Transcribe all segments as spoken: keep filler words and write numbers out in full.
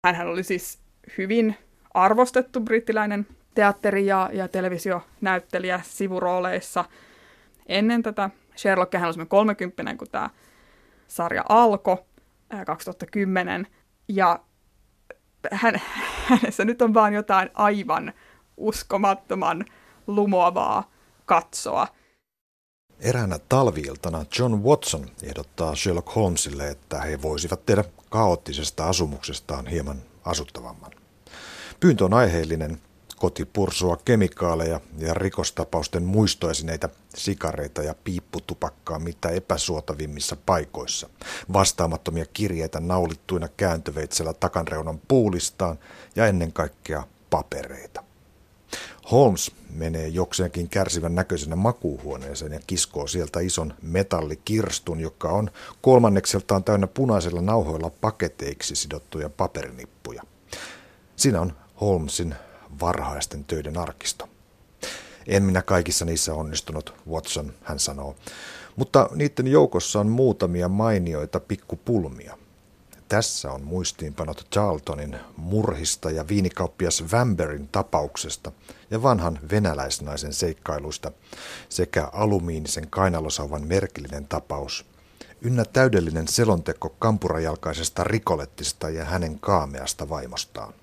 Hänhän oli siis hyvin arvostettu brittiläinen teatteri- ja, ja televisionäyttelijä sivurooleissa ennen tätä Sherlockia. Hän oli semmoinen kolmekymppinen, kun tämä sarja alkoi kaksituhattakymmenen. Ja hän, hänessä nyt on vaan jotain aivan uskomattoman lumoavaa katsoa. Eräänä talvi-iltana John Watson ehdottaa Sherlock Holmesille, että he voisivat tehdä kaoottisesta asumuksestaan hieman asuttavamman. Pyyntö on aiheellinen. Koti pursua kemikaaleja ja rikostapausten muistoesineitä, sikareita ja piipputupakkaa mitä epäsuotavimmissa paikoissa. Vastaamattomia kirjeitä naulittuina kääntöveitsellä takanreunan puulistaan ja ennen kaikkea papereita. Holmes menee jokseenkin kärsivän näköisenä makuuhuoneeseen ja kiskoo sieltä ison metallikirstun, joka on kolmannekseltaan täynnä punaisilla nauhoilla paketeiksi sidottuja paperinippuja. Siinä on Holmesin varhaisten töiden arkisto. En minä kaikissa niissä onnistunut, Watson, hän sanoo, mutta niiden joukossa on muutamia mainioita pikkupulmia. Tässä on muistiinpanot Charltonin murhista ja viinikauppias Vamberin tapauksesta ja vanhan venäläisnaisen seikkailuista sekä alumiinisen kainalosauvan merkillinen tapaus, ynnä täydellinen selonteko kampurajalkaisesta Ricolettista ja hänen kaameasta vaimostaan.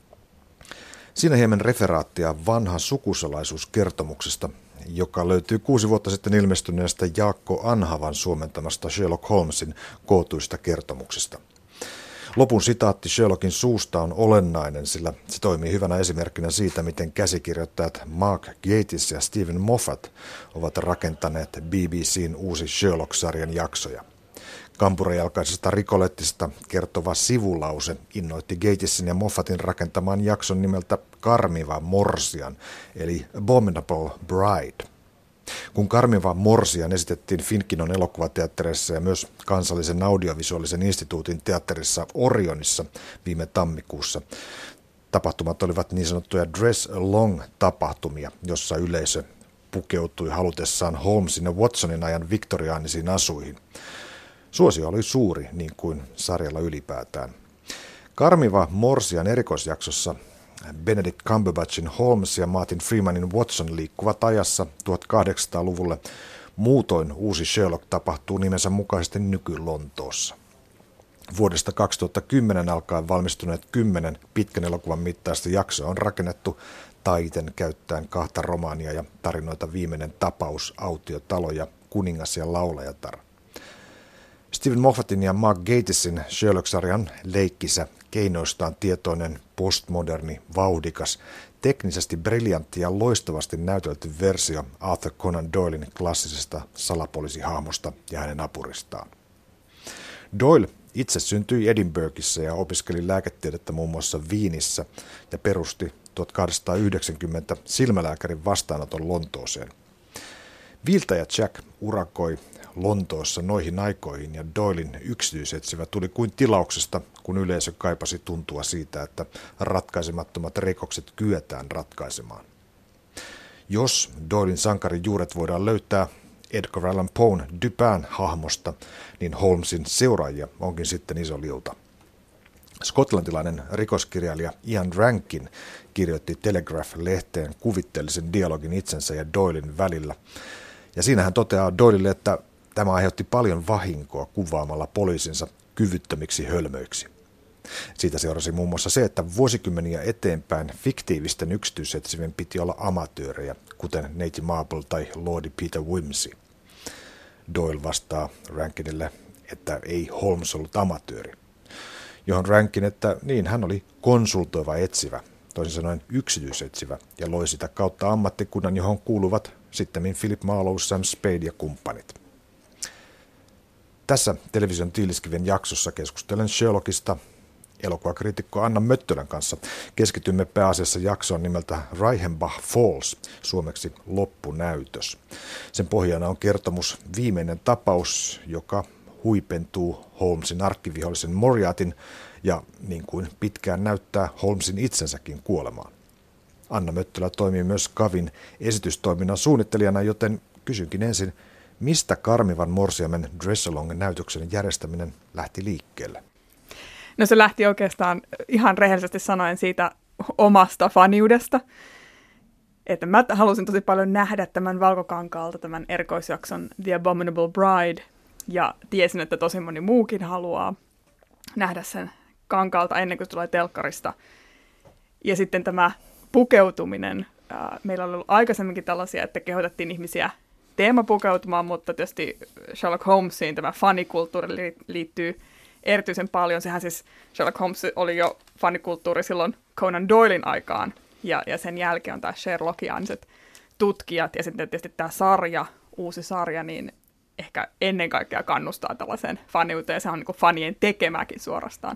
Siinä hieman referaattia vanha sukusalaisuuskertomuksesta, joka löytyy kuusi vuotta sitten ilmestyneestä Jaakko Anhavan suomentamasta Sherlock Holmesin kootuista kertomuksista. Lopun sitaatti Sherlockin suusta on olennainen, sillä se toimii hyvänä esimerkkinä siitä, miten käsikirjoittajat Mark Gatiss ja Stephen Moffat ovat rakentaneet B B C:n uusi Sherlock-sarjan jaksoja. Kampurajalkaisesta Ricolettista kertova sivulause innoitti Gatissin ja Moffatin rakentamaan jakson nimeltä Karmiva Morsian, eli Abominable Bride. Kun Karmiva Morsian esitettiin Finkinon elokuvateatterissa ja myös kansallisen audiovisuaalisen instituutin teatterissa Orionissa viime tammikuussa, tapahtumat olivat niin sanottuja dress along-tapahtumia, jossa yleisö pukeutui halutessaan Holmesin ja Watsonin ajan viktoriaanisiin asuihin. Suosio oli suuri, niin kuin sarjalla ylipäätään. Karmiva Morsian erikoisjaksossa Benedict Cumberbatchin Holmes ja Martin Freemanin Watson liikkuvat ajassa tuhatkahdeksansataaluvulle. Muutoin uusi Sherlock tapahtuu nimensä mukaisesti nyky-Lontoossa. Vuodesta kaksituhattakymmenen alkaen valmistuneet kymmenen pitkän elokuvan mittaista jaksoa on rakennettu taiten käyttäen kahta romaania ja tarinoita Viimeinen tapaus, Autiotalo ja Kuningas ja laulajatar. Stephen Moffatin ja Mark Gatissin Sherlock-sarjan leikkisä keinoistaan tietoinen, postmoderni, vauhdikas, teknisesti briljantti ja loistavasti näytelty versio Arthur Conan Doylen klassisesta salapoliisihahmosta ja hänen apuristaan. Doyle itse syntyi Edinburghissa ja opiskeli lääketiedettä muun muassa Wienissä ja perusti tuhatkahdeksansataayhdeksänkymmentä silmälääkärin vastaanoton Lontooseen. Viiltäjä Jack urakoi Lontoossa noihin aikoihin ja Doylin yksityisetsivä tuli kuin tilauksesta, kun yleisö kaipasi tuntua siitä, että ratkaisemattomat rikokset kyetään ratkaisemaan. Jos Doylin sankarin juuret voidaan löytää Edgar Allan Poen Dupin-hahmosta, niin Holmesin seuraajia onkin sitten iso liuta. Skotlantilainen rikoskirjailija Ian Rankin kirjoitti Telegraph-lehteen kuvitteellisen dialogin itsensä ja Doylin välillä. Ja siinä hän toteaa Doylille, että tämä aiheutti paljon vahinkoa kuvaamalla poliisinsa kyvyttömiksi hölmöiksi. Siitä seurasi muun muassa se, että vuosikymmeniä eteenpäin fiktiivisten yksityisetsivien piti olla amatöörejä, kuten Neiti Marple tai Lordi Peter Wimsey. Doyle vastaa Rankinille, että ei Holmes ollut amatööri. Johon Rankin, että niin, hän oli konsultoiva etsivä, toisin sanoen yksityisetsivä, ja loi sitä kautta ammattikunnan, johon kuuluvat sittemmin Philip Marlowe, Sam Spade ja kumppanit. Tässä television Tiiliskiven jaksossa keskustelen Sherlockista elokuvakriitikko Anna Möttölän kanssa. Keskitymme pääasiassa jaksoon nimeltä Reichenbach Falls, suomeksi loppunäytös. Sen pohjana on kertomus Viimeinen tapaus, joka huipentuu Holmesin arkkivihollisen Moriartyn ja niin kuin pitkään näyttää Holmesin itsensäkin kuolemaan. Anna Möttölä toimii myös Kavin esitystoiminnan suunnittelijana, joten kysynkin ensin, mistä Karmivan Morsiamen Dressalongen näytöksen järjestäminen lähti liikkeelle? No se lähti oikeastaan ihan rehellisesti sanoen siitä omasta faniudesta, että mä halusin tosi paljon nähdä tämän Valkokankaalta tämän erikoisjakson The Abominable Bride, ja tiesin, että tosi moni muukin haluaa nähdä sen Kankaalta ennen kuin se tulee telkkarista. Ja sitten tämä pukeutuminen, ää, meillä oli ollut aikaisemminkin tällaisia, että kehotettiin ihmisiä teemapukeutumaan, mutta tietysti Sherlock Holmesiin tämä fanikulttuuri liittyy erityisen paljon. Sehän siis Sherlock Holmes oli jo fanikulttuuri silloin Conan Doylin aikaan, ja, ja sen jälkeen on tämä Sherlockianiset tutkijat, ja sitten tietysti tämä sarja, uusi sarja, niin ehkä ennen kaikkea kannustaa tällaiseen faniuteen, se on niin kuin fanien tekemääkin suorastaan.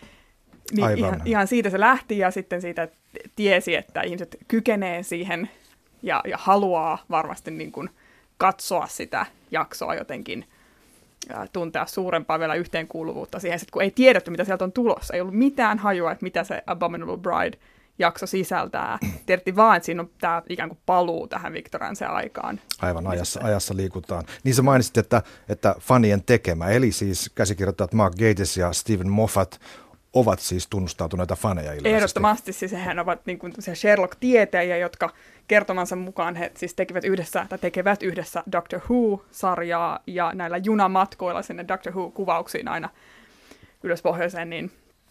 Niin ihan, ihan siitä se lähti, ja sitten siitä tiesi, että ihmiset kykenee siihen, ja, ja haluaa varmasti niin kuin katsoa sitä jaksoa jotenkin, ja tuntea suurempaa vielä yhteenkuuluvuutta siihen, että kun ei tiedetty, mitä sieltä on tulossa, ei ollut mitään hajua, että mitä se Abominable Bride-jakso sisältää. Tiedettiin vaan, että siinä on tämä ikään kuin paluu tähän Victoriansen aikaan. Aivan, ajassa, ajassa liikutaan. Niin sä mainitsit, että, että fanien tekemä, eli siis käsikirjoittajat Mark Gatiss ja Stephen Moffat ovat siis tunnustautuneita faneja ilmeisesti. Ehdottomasti, siis hehän ovat niin kuin Sherlock-tietäjiä, jotka kertomansa mukaan he siis tekevät yhdessä, tai tekevät yhdessä Doctor Who-sarjaa, ja näillä junamatkoilla sinne Doctor Who-kuvauksiin aina ylöspohjoiseen, niin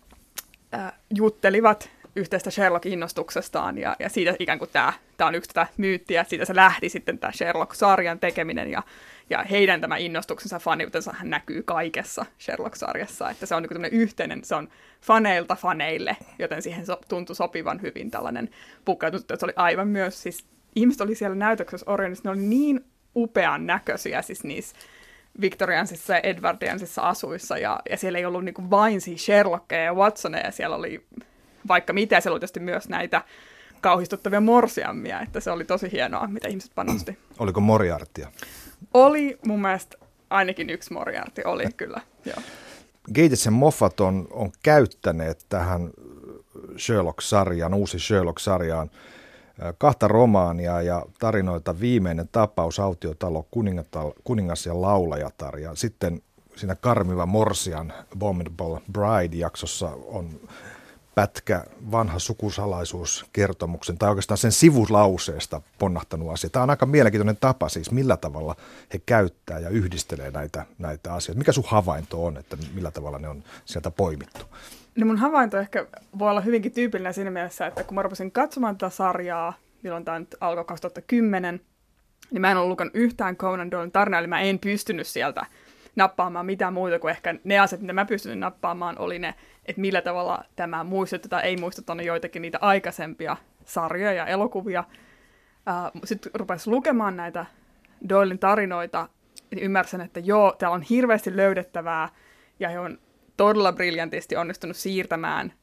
äh, juttelivat yhteistä Sherlock-innostuksestaan, ja, ja siitä ikään kuin tämä, tämä on yksi tätä myyttiä, siitä se lähti sitten tämä Sherlock-sarjan tekeminen, ja, ja heidän tämä innostuksensa, faniutensa näkyy kaikessa Sherlock-sarjassa, että se on niin kuin tämmöinen yhteinen, se on faneilta faneille, joten siihen so, tuntui sopivan hyvin tällainen pukeutunut, että se oli aivan myös, siis ihmiset oli siellä näytöksessä Orionissa, ne oli niin upean näköisiä siis niissä Victoriansissa ja Edwardiansissa asuissa, ja, ja siellä ei ollut niin kuin vain siis Sherlockeja ja Watsoneja, siellä oli vaikka mitä, siellä oli tietysti myös näitä kauhistuttavia morsiammia, että se oli tosi hienoa, mitä ihmiset panosti. Oliko Moriartya? Oli mun mielestä ainakin yksi Moriarty, oli kyllä, joo. Gatiss ja Moffat on, on käyttäneet tähän Sherlock-sarjaan, uusi Sherlock-sarjaan, kahta romaania ja tarinoita Viimeinen tapaus, Autiotalo, kuningas ja laulajatar, ja sitten siinä Karmiva morsian Abominable Bride-jaksossa on pätkä vanha sukusalaisuuskertomuksen, tai oikeastaan sen sivulauseesta ponnahtanut asia. Tämä on aika mielenkiintoinen tapa siis, millä tavalla he käyttää ja yhdistelee näitä, näitä asioita. Mikä sun havainto on, että millä tavalla ne on sieltä poimittu? No mun havainto ehkä voi olla hyvinkin tyypillinen siinä mielessä, että kun mä rupesin katsomaan tätä sarjaa, milloin tämä nyt alkoi kaksituhattakymmenen, niin mä en ollut lukenut yhtään Conan Doylin tarinaa, eli mä en pystynyt sieltä nappaamaan mitään muuta kuin ehkä ne asiat, mitä mä pystyn nappaamaan, oli ne, että millä tavalla tämä muistutetaan, ei muistuttanut joitakin niitä aikaisempia sarjoja ja elokuvia. Sitten rupesin lukemaan näitä Doylin tarinoita, niin ymmärsin, että joo, täällä on hirveästi löydettävää, ja he on todella briljantisti onnistunut siirtämään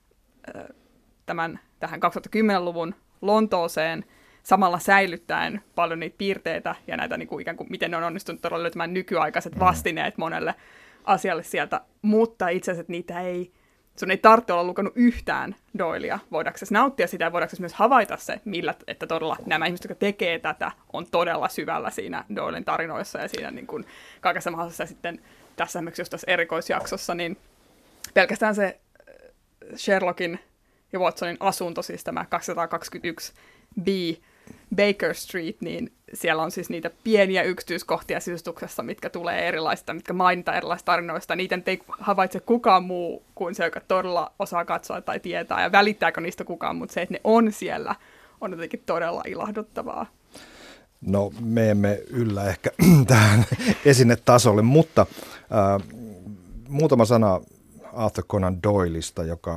tämän tähän kaksituhattakymmenluvun Lontooseen, samalla säilyttäen paljon niitä piirteitä ja näitä niin kuin ikään kuin, miten ne on onnistunut todella löytämään nykyaikaiset vastineet monelle asialle sieltä, mutta itse asiassa niitä ei, sun ei tarvitse olla lukenut yhtään Doylea, voidaanko nauttia sitä ja voidaanko myös havaita se, millä, että todella nämä ihmiset, jotka tekee tätä, on todella syvällä siinä Doylin tarinoissa ja siinä niin kuin kaikessa mahdollisessa sitten tässä esimerkiksi just tässä erikoisjaksossa, niin pelkästään se Sherlockin ja Watsonin asunto, siis tämä kaksisataakaksikymmentäyksi B Baker Street, niin siellä on siis niitä pieniä yksityiskohtia sisustuksessa, mitkä tulee erilaisista, mitkä mainitaan erilaisista tarinoista. Niitä ei havaitse kukaan muu kuin se, joka todella osaa katsoa tai tietää, ja välittääkö niistä kukaan, mutta se, että ne on siellä, on jotenkin todella ilahduttavaa. No, me emme yllä ehkä tähän esinetasolle, mutta äh, muutama sana Arthur Conan Doylesta, joka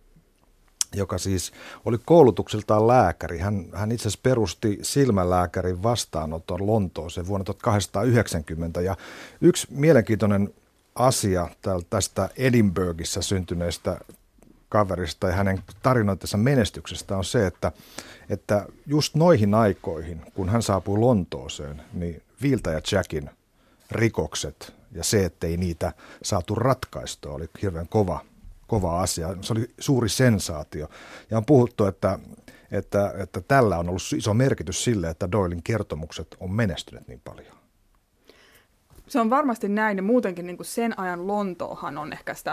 joka siis oli koulutukseltaan lääkäri. Hän, hän itse asiassa perusti silmälääkärin vastaanoton Lontooseen vuonna tuhatkahdeksansataayhdeksänkymmentä. Ja yksi mielenkiintoinen asia tästä Edinburghissa syntyneestä kaverista ja hänen tarinoitensa menestyksestä on se, että, että just noihin aikoihin, kun hän saapui Lontooseen, niin Vilta ja Jackin rikokset ja se, ettei niitä saatu ratkaistua, oli hirveän kova Kova asia. Se oli suuri sensaatio. Ja on puhuttu, että, että, että tällä on ollut iso merkitys sille, että Doylin kertomukset on menestyneet niin paljon. Se on varmasti näin, ja muutenkin niin kuin sen ajan Lontoohan on ehkä sitä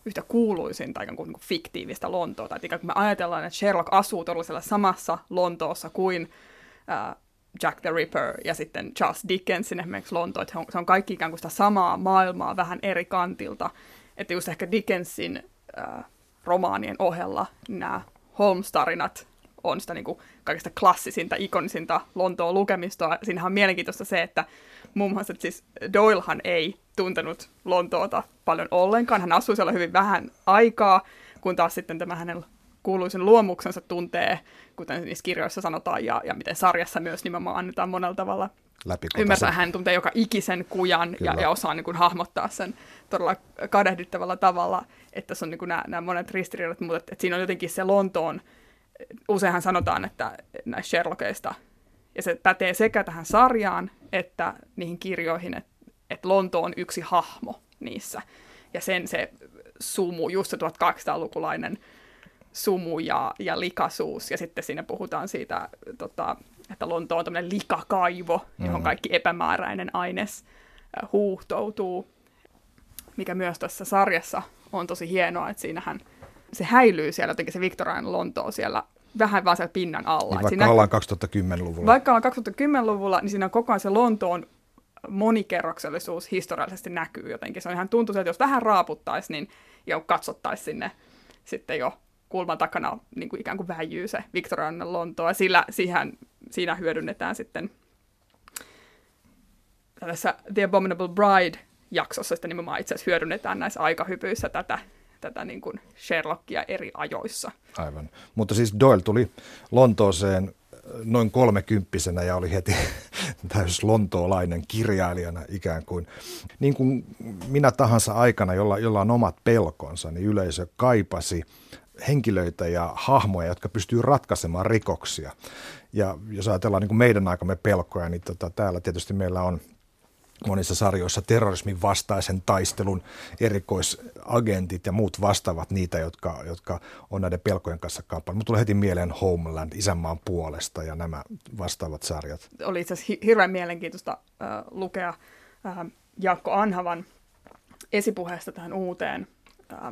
yhtä kuuluisinta ikään kuin, niin kuin fiktiivistä Lontoota. Että ikään kuin me ajatellaan, että Sherlock asuu todellisella samassa Lontoossa kuin äh, Jack the Ripper ja sitten Charles Dickensin esimerkiksi Lonto, että se on kaikki ikään kuin sitä samaa maailmaa vähän eri kantilta. Että just ehkä Dickensin äh, romaanien ohella nämä Holmes-tarinat on sitä niin kuin kaikista klassisinta, ikonisinta Lontoon lukemistoa. Siinähän on mielenkiintoista se, että muun muassa että siis Doylehan ei tuntenut Lontoota paljon ollenkaan. Hän asui siellä hyvin vähän aikaa, kun taas sitten tämä hänen kuuluisen luomuksensa tuntee, kuten niissä kirjoissa sanotaan, ja, ja miten sarjassa myös nimenomaan annetaan monella tavalla ymmärtää. Hän tuntee joka ikisen kujan ja, ja osaa niin kuin hahmottaa sen todella kadehdyttävällä tavalla, että se on niin kuin nämä, nämä monet ristiriidat, mutta että, että siinä on jotenkin se Lontoon, useinhan sanotaan, että näistä Sherlockista, ja se pätee sekä tähän sarjaan että niihin kirjoihin, että, että Lonto on yksi hahmo niissä, ja sen se sumu, just se tuhatkahdeksansataalukulainen sumu ja, ja likaisuus, ja sitten siinä puhutaan siitä, tota, että Lonto on tämmöinen likakaivo, johon mm-hmm. kaikki epämääräinen aines äh, huuhtoutuu, mikä myös tässä sarjassa on tosi hienoa, että siinähän se häilyy siellä jotenkin se Victorian Lontoa siellä vähän vaan siellä pinnan alla. Niin vaikka siinä, ollaan kaksituhattakymmenluvulla. Vaikka ollaan kaksituhattakymmenluvulla, niin siinä on koko ajan se Lontoon monikerroksellisuus historiallisesti näkyy jotenkin. Se on ihan tuntuu, että jos vähän raaputtaisi, niin jo katsottaisiin sinne sitten jo kulman takana niin kuin ikään kuin väijyy se Victorian Lontoa. Sillä siihen, siinä hyödynnetään sitten tässä The Abominable Bride-jaksossa sitten nimenomaan itse asiassa hyödynnetään näissä aikahypyissä tätä, tätä niin kuin Sherlockia eri ajoissa. Aivan. Mutta siis Doyle tuli Lontooseen noin kolmekymppisenä ja oli heti täys lontoolainen kirjailijana ikään kuin. Niin kuin minä tahansa aikana, jolla, jolla on omat pelkonsa, niin yleisö kaipasi henkilöitä ja hahmoja, jotka pystyy ratkaisemaan rikoksia. Ja jos ajatellaan niin kuin meidän aikamme pelkoja, niin tota, täällä tietysti meillä on monissa sarjoissa terrorismin vastaisen taistelun erikoisagentit ja muut vastaavat niitä, jotka, jotka on näiden pelkojen kanssa kamppailu. Mutta tulee heti mieleen Homeland, Isänmaan puolesta ja nämä vastaavat sarjat. Oli itse asiassa hirveän mielenkiintoista äh, lukea äh, Jaakko Anhavan esipuheesta tähän uuteen äh,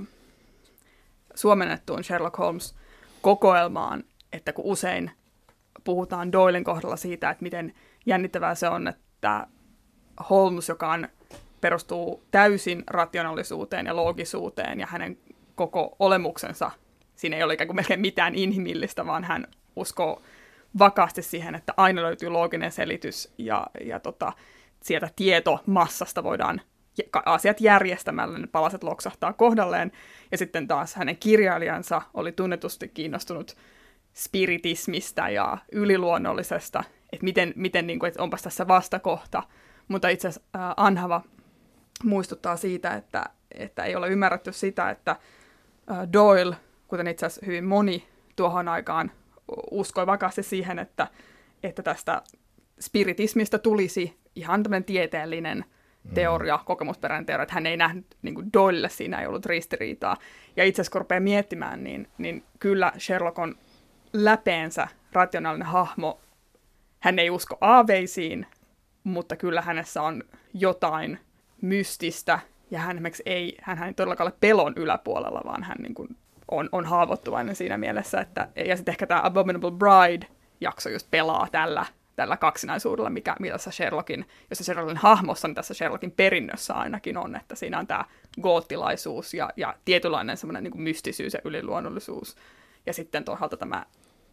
suomennettuun Sherlock Holmes-kokoelmaan, että kun usein puhutaan Doylen kohdalla siitä, että miten jännittävää se on, että Holmes, joka on, perustuu täysin rationaalisuuteen ja loogisuuteen ja hänen koko olemuksensa, siinä ei ole ikään kuin melkein mitään inhimillistä, vaan hän uskoo vakaasti siihen, että aina löytyy looginen selitys ja, ja tota, sieltä tietomassasta voidaan asiat järjestämällä, ne palaset loksahtaa kohdalleen. Ja sitten taas hänen kirjailijansa oli tunnetusti kiinnostunut spiritismistä ja yliluonnollisesta, että miten, miten niin kuin, että onpas tässä vastakohta. Mutta itse asiassa äh, Anhava muistuttaa siitä, että, että ei ole ymmärretty sitä, että äh, Doyle, kuten itse asiassa hyvin moni tuohon aikaan, uskoi vakaasti siihen, että, että tästä spiritismista tulisi ihan tämmöinen tieteellinen teoria, mm. kokemusperäinen teoria, että hän ei nähnyt, niin kuin Doylelle siinä ei ollut ristiriitaa. Ja itse asiassa kun rupeaa miettimään, niin, niin kyllä Sherlock on läpeensä rationaalinen hahmo. Hän ei usko aaveisiin, mutta kyllä hänessä on jotain mystistä, ja hän esimerkiksi ei, hän ei todellakaan ole pelon yläpuolella, vaan hän niin kuin on, on haavoittuvainen siinä mielessä, että, ja sitten ehkä tämä Abominable Bride-jakso just pelaa tällä, tällä kaksinaisuudella, mikä, mitä tässä Sherlockin, jos se Sherlockin hahmossa, niin tässä Sherlockin perinnössä ainakin on, että siinä on tämä goottilaisuus ja, ja tietynlainen semmoinen niin kuin mystisyys ja yliluonnollisuus, ja sitten toisaalta tämä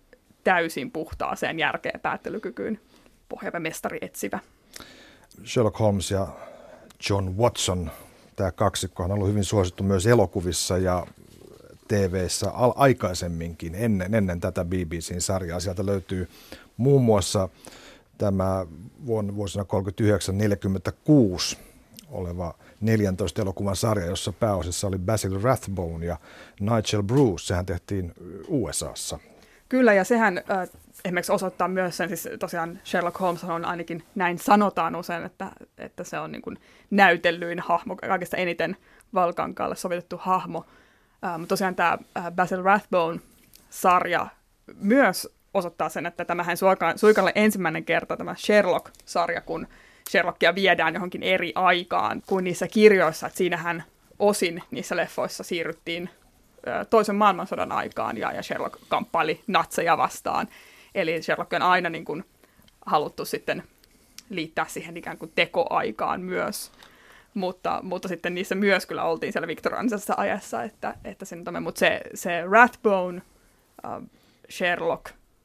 täysin puhtaaseen järkeen päättelykykyyn pohjaava mestari etsivä. Sherlock Holmes ja John Watson, tämä kaksikko on ollut hyvin suosittu myös elokuvissa ja T V:ssä al- aikaisemminkin, ennen, ennen tätä B B C:n sarjaa. Sieltä löytyy muun muassa tämä vuonna, vuosina kolmekymmentäyhdeksän neljäkymmentäkuusi oleva neljäntoista elokuvan sarja, jossa pääosissa oli Basil Rathbone ja Nigel Bruce. Sehän tehtiin U S A:ssa. Kyllä, ja sehän äh, esimerkiksi osoittaa myös sen, siis tosiaan Sherlock Holmes on ainakin, näin sanotaan usein, että, että se on niin kuin näytellyin hahmo, kaikista eniten valkankaalle sovitettu hahmo. Äh, mutta tosiaan tämä äh, Basil Rathbone-sarja myös osoittaa sen, että tämähän suikalle ensimmäinen kerta tämä Sherlock-sarja, kun Sherlockia viedään johonkin eri aikaan kuin niissä kirjoissa, että siinähän osin niissä leffoissa siirryttiin ö, toisen maailmansodan aikaan, ja, ja Sherlock kamppaili natseja vastaan. Eli Sherlock on aina niin kuin haluttu sitten liittää siihen ikään kuin tekoaikaan myös. Mutta, mutta sitten niissä myös kyllä oltiin siellä viktoriaanisessa ajassa, että, että sen, mutta se, se Rathbone uh, Sherlock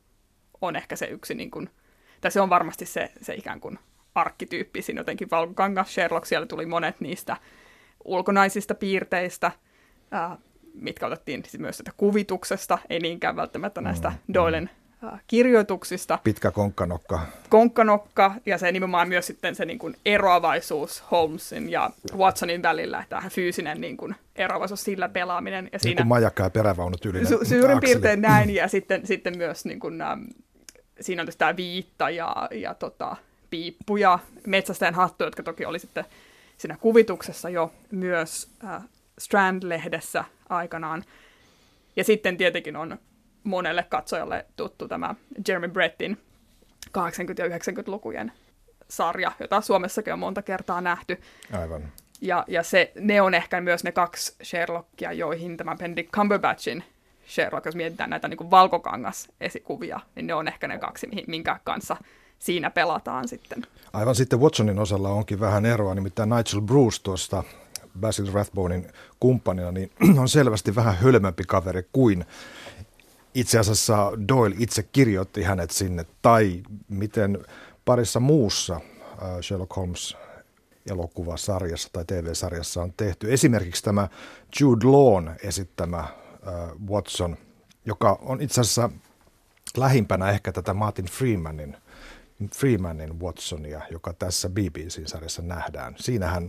on ehkä se yksi, niin kuin, tai se on varmasti se, se ikään kuin arkkityyppisin jotenkin valkokangas Sherlock. Siellä tuli monet niistä ulkonaisista piirteistä, uh, mitkä otettiin myös sitä kuvituksesta, ei niinkään välttämättä näistä mm, Doylen uh, kirjoituksista. Pitkä konkkanokka. Konkkanokka, ja se nimenomaan myös sitten se niin kuin eroavaisuus Holmesin ja Watsonin välillä, että tähän fyysinen niin kuin eroavaisuus, sillä pelaaminen. Ja siinä, niin kuin majakka ja perävaunut yli. Su- suurin piirtein näin, ja sitten, sitten myös niin kuin, ähm, siinä on tämä viitta ja, ja tota, piippu ja metsästäjän hattu, jotka toki oli sitten siinä kuvituksessa jo myös äh, Strand-lehdessä aikanaan. Ja sitten tietenkin on monelle katsojalle tuttu tämä Jeremy Brettin kahdeksankymmentä- ja yhdeksänkymmentälukujen sarja, jota Suomessakin on monta kertaa nähty. Aivan. Ja, ja se, ne on ehkä myös ne kaksi Sherlockia, joihin tämä Benedict Cumberbatchin Sherlock, jos mietitään näitä niin kuin valkokangas-esikuvia, niin ne on ehkä ne kaksi, minkä kanssa siinä pelataan sitten. Aivan, sitten Watsonin osalla onkin vähän eroa, nimittäin Nigel Bruce tuosta Basil Rathbonein kumppanina, niin on selvästi vähän hölmömpi kaveri kuin itse asiassa Doyle itse kirjoitti hänet sinne, tai miten parissa muussa Sherlock Holmes-elokuvasarjassa tai T V-sarjassa on tehty. Esimerkiksi tämä Jude Lawn esittämä Watson, joka on itse asiassa lähimpänä ehkä tätä Martin Freemanin, Freemanin Watsonia, joka tässä B B C-sarjassa nähdään. Siinähän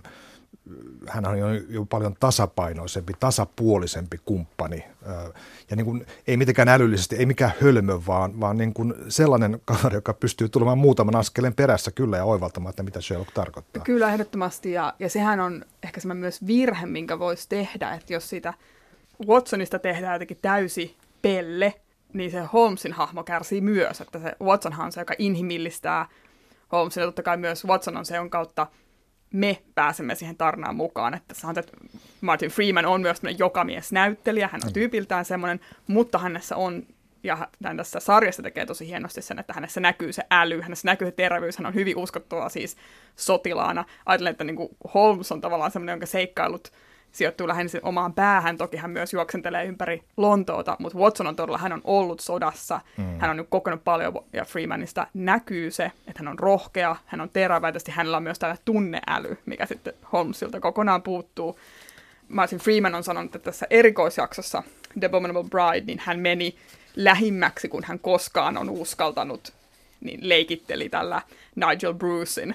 hän on jo, jo paljon tasapainoisempi, tasapuolisempi kumppani. Ja niin kuin, ei mitenkään älyllisesti, ei mikään hölmö, vaan, vaan niin kuin sellainen kaveri, joka pystyy tulemaan muutaman askeleen perässä kyllä ja oivaltamaan, että mitä Sherlock tarkoittaa. Kyllä, ehdottomasti. Ja, ja sehän on ehkä semmoinen myös virhe, minkä voisi tehdä, että jos siitä Watsonista tehdään jotenkin täysi pelle, niin se Holmesin hahmo kärsii myös. Että se Watsonhan on se, joka inhimillistää Holmesin, ja totta kai myös Watson on se, on kautta me pääsemme siihen tarinaan mukaan. Että Martin Freeman on myös jokamiesnäyttelijä, hän on tyypiltään semmoinen, mutta hänessä on, ja hän tässä sarjassa tekee tosi hienosti sen, että hänessä näkyy se äly, hänessä näkyy se terävyys, hän on hyvin uskottava siis sotilaana. Ajattelen, että niin kuin Holmes on tavallaan semmoinen, jonka seikkailut sijoittuu lähinnä sen omaan päähän. Toki hän myös juoksentelee ympäri Lontoota, mutta Watson on todella, hän on ollut sodassa. Mm. Hän on nyt kokenut paljon, ja Freemanista näkyy se, että hän on rohkea, hän on terävä, ja hänellä on myös tällainen tunneäly, mikä sitten Holmesilta kokonaan puuttuu. Martin Freeman on sanonut, että tässä erikoisjaksossa The Abominable Bride, niin hän meni lähimmäksi, kun hän koskaan on uskaltanut, niin leikitteli tällä Nigel Brucein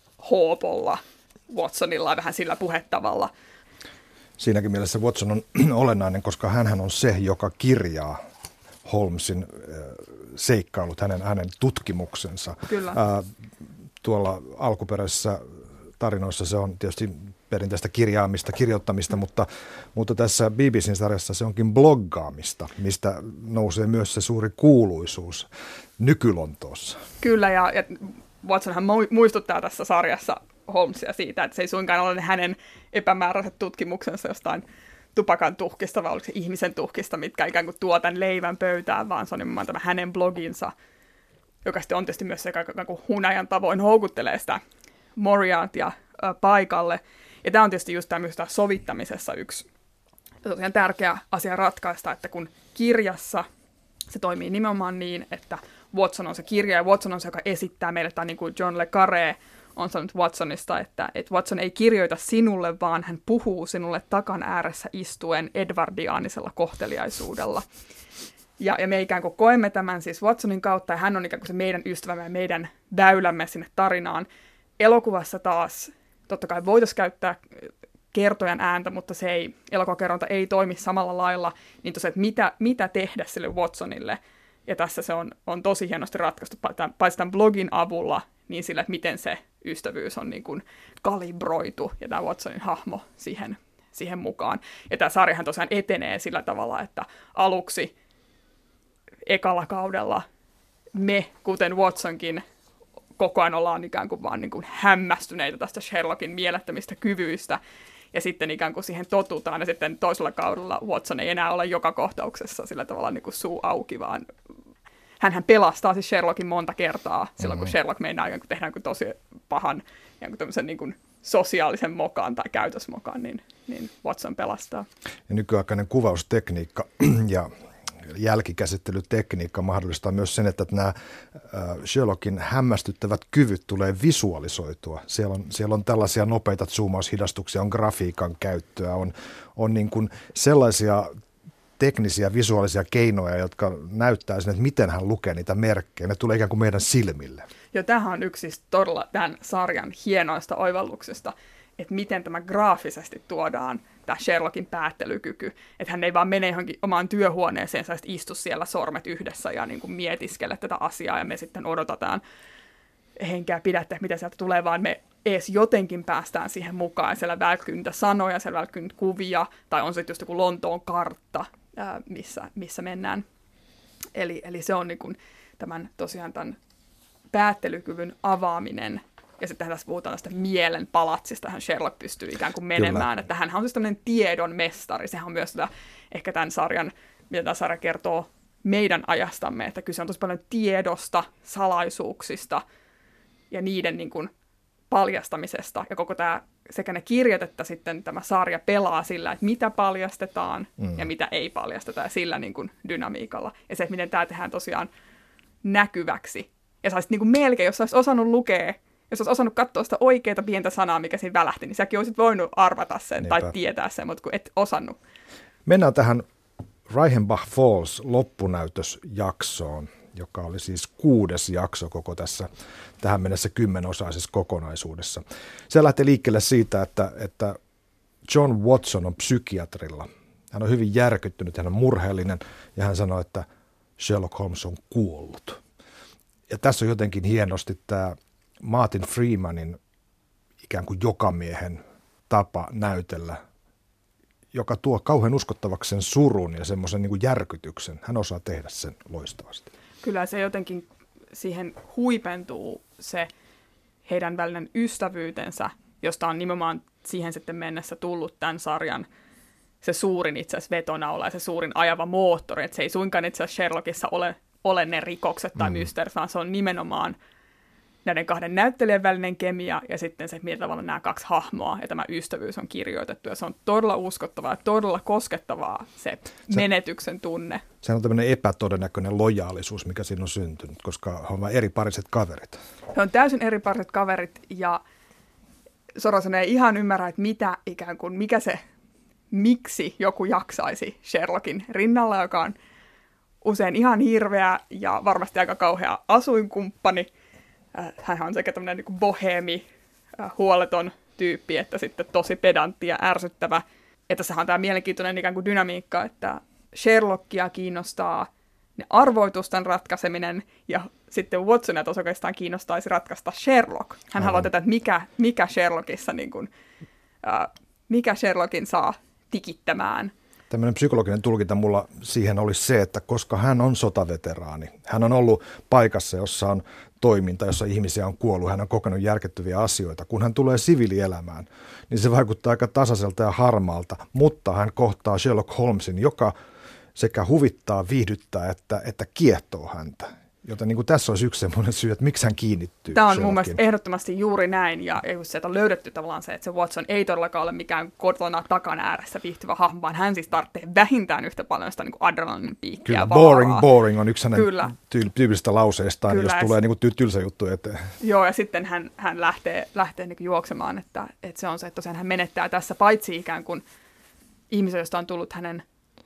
hoopolla Watsonilla vähän sillä puhettavalla. Siinäkin mielessä Watson on olennainen, koska hänhän on se, joka kirjaa Holmesin seikkailut, hänen, hänen tutkimuksensa. Kyllä. Ää, tuolla alkuperäisissä tarinoissa se on tietysti perinteistä kirjaamista, kirjoittamista, mutta, mutta tässä B B C-sarjassa se onkin bloggaamista, mistä nousee myös se suuri kuuluisuus nykylontoossa. Kyllä, ja, ja Watsonhan muistuttaa tässä sarjassa Holmesia siitä, että se ei suinkaan ole hänen epämääräiset tutkimuksensa jostain tupakan tuhkista, vai oliko se ihmisen tuhkista, mitkä ikään kuin tuo tämän leivän pöytään, vaan se on nimenomaan tämä hänen bloginsa, joka sitten on tietysti myös se, joka kuin hunajan tavoin houkuttelee sitä Moriartya ä, paikalle. Ja tämä on tietysti just tämä, tämä sovittamisessa yksi tosiaan tärkeä asia ratkaista, että kun kirjassa se toimii nimenomaan niin, että Watson on se kirja, ja Watson on se, joka esittää meille, tai niin kuin John le Carré on sanonut Watsonista, että, että Watson ei kirjoita sinulle, vaan hän puhuu sinulle takan ääressä istuen edwardiaanisella kohteliaisuudella. Ja, ja me ikään kuin koemme tämän siis Watsonin kautta, ja hän on ikään kuin se meidän ystävämme ja meidän väylämme sinne tarinaan. Elokuvassa taas, totta kai voitaisiin käyttää kertojan ääntä, mutta se ei, elokuvakerronta ei toimi samalla lailla, niin tosiaan, että mitä, mitä tehdä sille Watsonille. Ja tässä se on, on tosi hienosti ratkaistu, paitsi tämän blogin avulla, niin sillä, että miten se ystävyys on niin kuin kalibroitu, ja tämä Watsonin hahmo siihen, siihen mukaan. Ja tämä sarjahan tosiaan etenee sillä tavalla, että aluksi ekalla kaudella me, kuten Watsonkin, koko ajan ollaan ikään kuin vaan niin kuin hämmästyneitä tästä Sherlockin mielettömistä kyvyistä. ja sitten ikään kuin siihen totutaan, ja sitten toisella kaudella Watson ei enää ole joka kohtauksessa sillä tavalla niin kuin suu auki, vaan hänhän pelastaa siis Sherlockin monta kertaa silloin, kun Sherlock meinaa ikään kuin tehdä niin tosi pahan niin kuin sosiaalisen mokan tai käytösmokan, niin, niin Watson pelastaa. Ja nykyaikainen kuvaustekniikka ja jälkikäsittelytekniikka mahdollistaa myös sen, että nämä Sherlockin hämmästyttävät kyvyt tulee visualisoitua. Siellä on, siellä on tällaisia nopeita zoomaushidastuksia, on grafiikan käyttöä, on, on niin kuin sellaisia teknisiä visuaalisia keinoja, jotka näyttää sen, että miten hän lukee niitä merkkejä. Ne tulee ikään kuin meidän silmille. Ja tämähän on yksi siis todella tämän sarjan hienoista oivalluksesta, että miten tämä graafisesti tuodaan tämä Sherlockin päättelykyky. Että hän ei vaan mene johonkin omaan työhuoneeseen ja istu siellä sormet yhdessä ja niin kuin mietiskele tätä asiaa ja me sitten odotetaan henkeä pidätte, mitä sieltä tulee, vaan me edes jotenkin päästään siihen mukaan. Siellä välkkyy niitä sanoja, siellä välkkyy niitä kuvia, tai on sitten just joku Lontoon kartta, ää, missä, missä mennään. Eli, eli se on niin kuin tämän, tosiaan tämän päättelykyvyn avaaminen. Ja sitten tässä puhutaan tästä mielen palatsista, hän Sherlock pystyy ikään kuin menemään. Kyllä. Että hän on siis tämmöinen tiedon mestari. Sehän on myös sitä, ehkä tämän sarjan, mitä tämä sarja kertoo meidän ajastamme, että kyse on tosi paljon tiedosta, salaisuuksista ja niiden niin kuin paljastamisesta. Ja koko tämä, sekä ne kirjat että sitten tämä sarja pelaa sillä, että mitä paljastetaan mm. ja mitä ei paljasteta, ja sillä niin kuin dynamiikalla. Ja se, että miten tämä tehdään tosiaan näkyväksi. Ja sä olisit niin kuin melkein, jos sä olisit osannut lukea, jos olisit osannut katsoa sitä oikeaa pientä sanaa, mikä siinä välähti, niin säkin olisit voinut arvata sen Niinpä. Tai tietää sen, mutta kun et osannut. Mennään tähän Reichenbach Falls loppunäytösjaksoon, joka oli siis kuudes jakso koko tässä tähän mennessä kymmenosaisessa kokonaisuudessa. Se lähtee liikkeelle siitä, että, että John Watson on psykiatrilla. Hän on hyvin järkyttynyt, hän on murheellinen ja hän sanoo, että Sherlock Holmes on kuollut. Ja tässä on jotenkin hienosti tämä Martin Freemanin ikään kuin jokamiehen tapa näytellä, joka tuo kauhean uskottavaksi sen surun ja semmoisen niin kuin järkytyksen. Hän osaa tehdä sen loistavasti. Kyllä se jotenkin siihen huipentuu se heidän välinen ystävyytensä, josta on nimenomaan siihen sitten mennessä tullut tämän sarjan se suurin itse asiassa vetonaula ja se suurin ajava moottori. Että se ei suinkaan itse asiassa Sherlockissa ole, ole ne rikokset tai mm. mysteerit, vaan se on nimenomaan näiden kahden näyttelijän välinen kemia ja sitten se, millä tavalla nämä kaksi hahmoa ja tämä ystävyys on kirjoitettu. Ja se on todella uskottavaa ja todella koskettavaa se, se menetyksen tunne. Se on tämmöinen epätodennäköinen lojaalisuus, mikä siinä on syntynyt, koska he ovat eripariset kaverit. He on täysin eripariset kaverit ja Sorensen ei ihan ymmärrä, että mitä ikään kuin, mikä se, miksi joku jaksaisi Sherlockin rinnalla, joka on usein ihan hirveä ja varmasti aika kauhea asuinkumppani. Hän on sekä tämmöinen niin kuin boheemi, huoleton tyyppi, että sitten tosi pedantti ja ärsyttävä. Että sehän on tämä mielenkiintoinen ikään kuin dynamiikka, että Sherlockia kiinnostaa ne arvoitusten ratkaiseminen, ja sitten Watsonia tos oikeastaan kiinnostaisi ratkaista Sherlock. Hän Aivan. haluaa tätä, että mikä, mikä Sherlockissa, niin kuin, äh, mikä Sherlockin saa tikittämään. Tämmöinen psykologinen tulkinta mulla siihen olisi se, että koska hän on sotaveteraani, hän on ollut paikassa, jossa on toiminta, jossa ihmisiä on kuollut, hän on kokenut järkyttäviä asioita. Kun hän tulee siviilielämään, niin se vaikuttaa aika tasaiselta ja harmaalta, mutta hän kohtaa Sherlock Holmesin, joka sekä huvittaa, viihdyttää, että, että kiehtoo häntä. Joten niin kuin tässä olisi yksi semmoinen syy, että miksi hän kiinnittyy Tämä on Sherlockin. Mun mielestä ehdottomasti juuri näin, ja sieltä on löydetty tavallaan se, että se Watson ei todellakaan ole mikään kotona takan ääressä viihtyvä hahmo, vaan hän siis tarvitsee vähintään yhtä paljon sitä niin kuin adrenalin piikkiä. Kyllä, boring, boring on yksi hänen tyy- tyypillisistä lauseistaan, Kyllä, jos tulee niin kuin ty- tylsä juttu eteen. Joo, ja sitten hän, hän lähtee, lähtee niin kuin juoksemaan, että, että se on se, että tosiaan hän menettää tässä paitsi ikään kuin ihmisen, josta on tullut hänen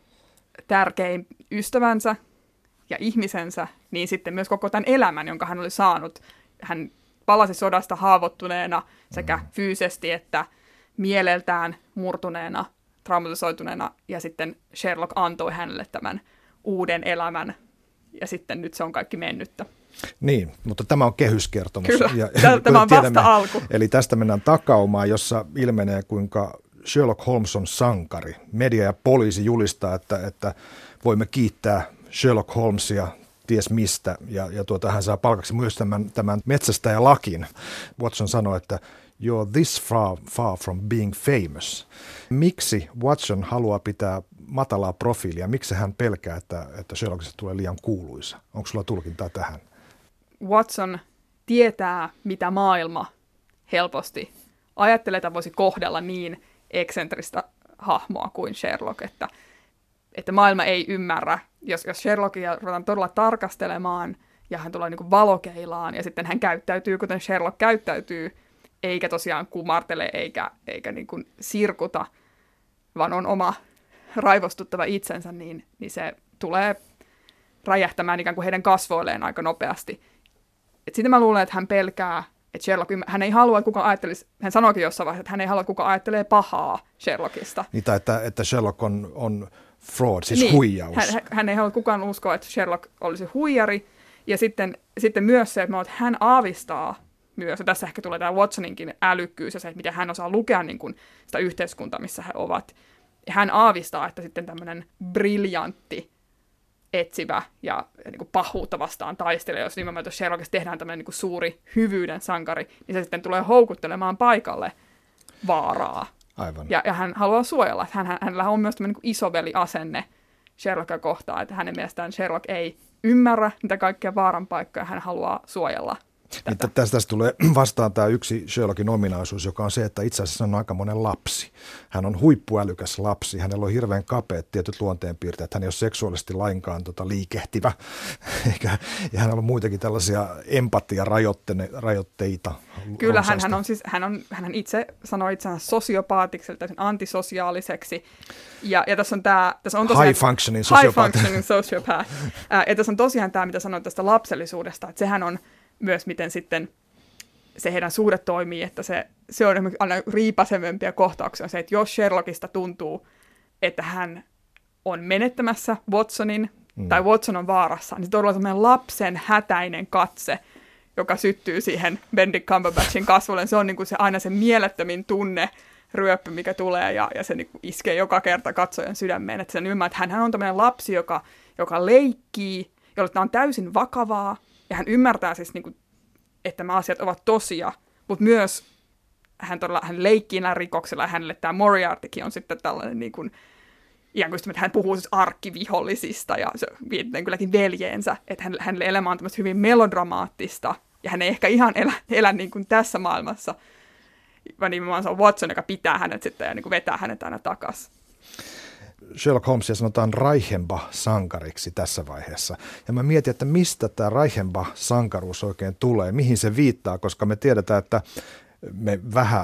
tärkein ystävänsä, ja ihmisensä, niin sitten myös koko tämän elämän, jonka hän oli saanut. Hän palasi sodasta haavoittuneena sekä mm. fyysisesti että mieleltään murtuneena, traumatisoituneena, ja sitten Sherlock antoi hänelle tämän uuden elämän, ja sitten nyt se on kaikki mennyttä. Niin, mutta tämä on kehyskertomus. Kyllä, ja, tämä on tiedämme, vasta alku. Eli tästä mennään takaumaan, jossa ilmenee, kuinka Sherlock Holmes on sankari. Media ja poliisi julistaa, että, että voimme kiittää Sherlock Holmesia ties mistä, ja, ja tuota, hän saa palkaksi myös tämän, tämän metsästäjälakin. Watson sanoi, että you're this far, far from being famous. Miksi Watson haluaa pitää matalaa profiilia? Miksi hän pelkää, että, että Sherlockista tulee liian kuuluisa? Onko sulla tulkintaa tähän? Watson tietää, mitä maailma helposti ajattelee, että voisi kohdella niin eksentristä hahmoa kuin Sherlock, että, että maailma ei ymmärrä. Jos, jos Sherlockia ruvetaan todella tarkastelemaan ja hän tulee niin kuin valokeilaan ja sitten hän käyttäytyy, kuten Sherlock käyttäytyy, eikä tosiaan kumartele eikä, eikä niin kuin sirkuta, vaan on oma raivostuttava itsensä, niin, niin se tulee räjähtämään ikään kuin heidän kasvoilleen aika nopeasti. Et sitten mä luulen, että hän pelkää, että Sherlock, hän ei halua, että kuka ajattelisi, hän sanoikin jossain vaiheessa, että hän ei halua, että kuka ajattelee pahaa Sherlockista. Niitä, että, että Sherlock on, on fraud, siis niin, huijaus. Hän, hän ei halua kukaan uskoa, että Sherlock olisi huijari. Ja sitten, sitten myös se, että hän aavistaa myös, ja tässä ehkä tulee tämä Watsoninkin älykkyys ja se, että miten hän osaa lukea niin kuin sitä yhteiskuntaa, missä he ovat. Ja hän aavistaa, että sitten tämmöinen briljantti, etsivä ja niin kuin pahuutta vastaan taistelee, jos nimenomaan jos Sherlockista tehdään tämmöinen niin kuin suuri hyvyyden sankari, niin se sitten tulee houkuttelemaan paikalle vaaraa. Aivan. Ja, ja hän haluaa suojella. Hän, hänellä on myös tämmöinen niin isoveli-asenne Sherlockia kohtaan, että hänen mielestään Sherlock ei ymmärrä niitä kaikkia vaaran paikkoja, hän haluaa suojella. Niin, tästä, tästä tulee vastaan tämä yksi Sherlockin ominaisuus, joka on se, että itse asiassa hän on aikamoinen lapsi. Hän on huippuälykäs lapsi, hänellä on hirveän kapeat tietyt luonteenpiirteet, hän ei ole seksuaalisesti lainkaan tota, liikehtivä, eikä, ja hänellä on muitakin tällaisia empatiarajoitteita. Kyllä, hän, hän, on siis, hän, on, hän itse sanoo itsensä sosiopaatiksi, täysin antisosiaaliseksi, ja, ja tässä on tämä... Tässä on tosiaan, high functioning sociopath. High functioning sociopath. Ja tässä on tosiaan tämä, mitä sanoit tästä lapsellisuudesta, että sehän on myös miten sitten se heidän suhde toimii, että se, se on aina riipasevempia kohtauksia. Se, että jos Sherlockista tuntuu, että hän on menettämässä Watsonin, mm. tai Watson on vaarassa, niin se todella semmoinen lapsen hätäinen katse, joka syttyy siihen Benedict Cumberbatchin kasvolle. Se on niin kuin se, aina se mielettömin tunne, ryöppy, mikä tulee, ja, ja se niin kuin iskee joka kerta katsojan sydämeen. Että sen ymmärrät, että hän on tämmöinen lapsi, joka, joka leikkii, jolla tämä on täysin vakavaa, ja hän ymmärtää siis, niin kuin, että nämä asiat ovat tosia, mutta myös hän, todella, hän leikkii näillä rikoksilla, ja hänelle tämä Moriartykin on sitten tällainen, niin kuin, ikään kuin, että hän puhuu siis arkkivihollisista, ja se viitteen kylläkin veljeensä, että hän, hänelle elämä on tämmöistä hyvin melodramaattista, ja hän ei ehkä ihan elä, elä niin kuin tässä maailmassa, vaan nimenomaan se on Watson, joka pitää hänet sitten ja niin kuin vetää hänet aina takaisin. Sherlock Holmesia sanotaan Reichenbach-sankariksi tässä vaiheessa. Ja mä mietin, että mistä tämä Reichenbach-sankaruus oikein tulee, mihin se viittaa, koska me tiedetään, että me vähän,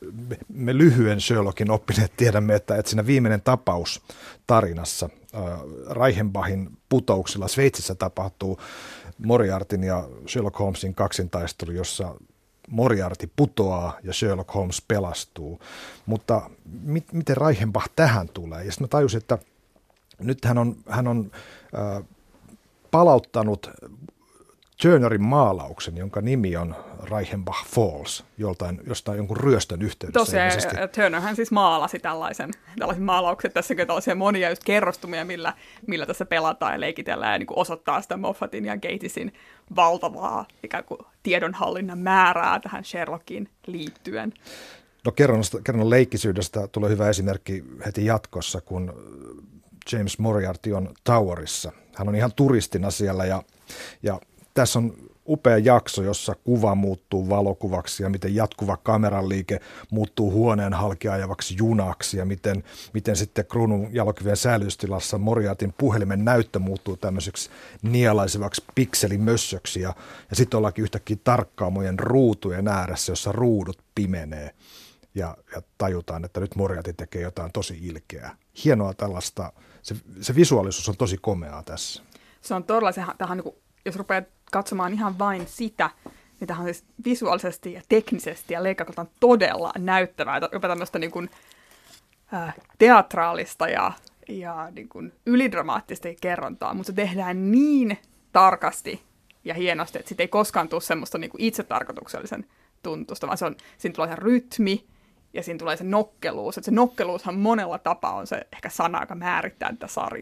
me lyhyen Sherlockin oppineet tiedämme, että, että siinä viimeinen tapaus tarinassa äh, Reichenbachin putouksilla Sveitsissä tapahtuu Moriartyn ja Sherlock Holmesin kaksintaistelu, jossa Moriarty putoaa ja Sherlock Holmes pelastuu. Mutta mit, miten Reichenbach tähän tulee? Ja sitten mä tajusin, että nyt hän on, hän on äh, palauttanut Turnerin maalauksen, jonka nimi on Reichenbach Falls, joltain, jostain jonkun ryöstön yhteydessä. Tosiaan, Turnerhän siis maalasi tällaisen, tällaisen maalauksen, tässäkin tällaisia monia just kerrostumia, millä, millä tässä pelataan ja leikitellään ja niin kuin osoittaa sitä Moffatin ja Gatisin valtavaa ikään kuin tiedonhallinnan määrää tähän Sherlockiin liittyen. No kerronnan, kerronnan leikkisyydestä tulee hyvä esimerkki heti jatkossa, kun James Moriarty on Towerissa. Hän on ihan turistina siellä ja, ja tässä on upea jakso, jossa kuva muuttuu valokuvaksi ja miten jatkuva kameran liike muuttuu huoneen halki ajavaksi junaksi ja miten, miten sitten kruunun jalokivien säilytystilassa Moriartyn puhelimen näyttö muuttuu tämmöiseksi nielaisevaksi pikselimössöksi ja, ja sitten ollaankin yhtäkkiä tarkkaamojen ruutujen ääressä, jossa ruudut pimenee ja, ja tajutaan, että nyt Moriarty tekee jotain tosi ilkeää. Hienoa tällaista, se, se visuaalisuus on tosi komeaa tässä. Se on todella, se, tähän, niin kuin, jos rupeaa katsomaan ihan vain sitä, niin tähän on siis visuaalisesti ja teknisesti ja leikkakoltaan todella näyttävää, jopa tämmöistä niin kuin, äh, teatraalista ja, ja niin kuin ylidramaattista kerrontaa, mutta se tehdään niin tarkasti ja hienosti, että siitä ei koskaan tule semmoista niin kuin itsetarkoituksellisen tuntusta, vaan se on, siinä tulee se rytmi ja siinä tulee se nokkeluus. Että se nokkeluushan monella tapaa on se ehkä sana, joka määrittää tätä sarjaa.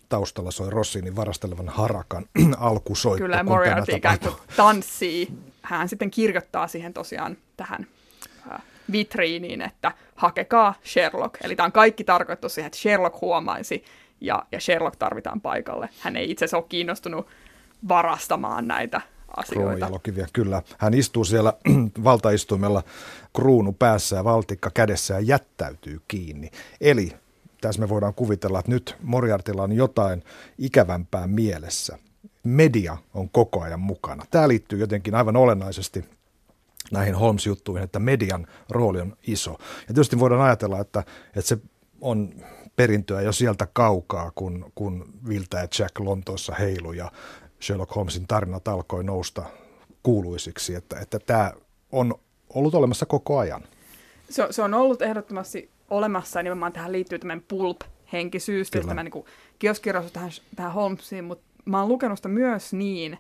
taustalla soi Rossinin Varastelevan harakan alkusoitto. Kyllä, Moriarty ikään kuin tanssii. Hän sitten kirjoittaa siihen tosiaan tähän äh, vitriiniin, että hakekaa Sherlock. Eli tämä on kaikki tarkoitettu siihen, että Sherlock huomaisi ja, ja Sherlock tarvitaan paikalle. Hän ei itse asiassa ole kiinnostunut varastamaan näitä asioita. Kruununjalokiviä, kyllä. Hän istuu siellä valtaistuimella kruunu päässä ja valtikka kädessä ja jättäytyy kiinni. Eli tässä me voidaan kuvitella, että nyt Moriartylla on jotain ikävämpää mielessä. Media on koko ajan mukana. Tämä liittyy jotenkin aivan olennaisesti näihin Holmes-juttuihin, että median rooli on iso. Ja tietysti voidaan ajatella, että, että se on perintöä jo sieltä kaukaa, kun, kun Viltä ja Jack Lontoossa heilu ja Sherlock Holmesin tarinat alkoi nousta kuuluisiksi, että, että tämä on ollut olemassa koko ajan. Se, se on ollut ehdottomasti olemassa ja nimenomaan tähän liittyy tämmöinen pulp-henkisyys, tämä niin kuin kioskirjallisuus tähän, tähän Holmesiin, mutta mä oon lukenut sitä myös niin,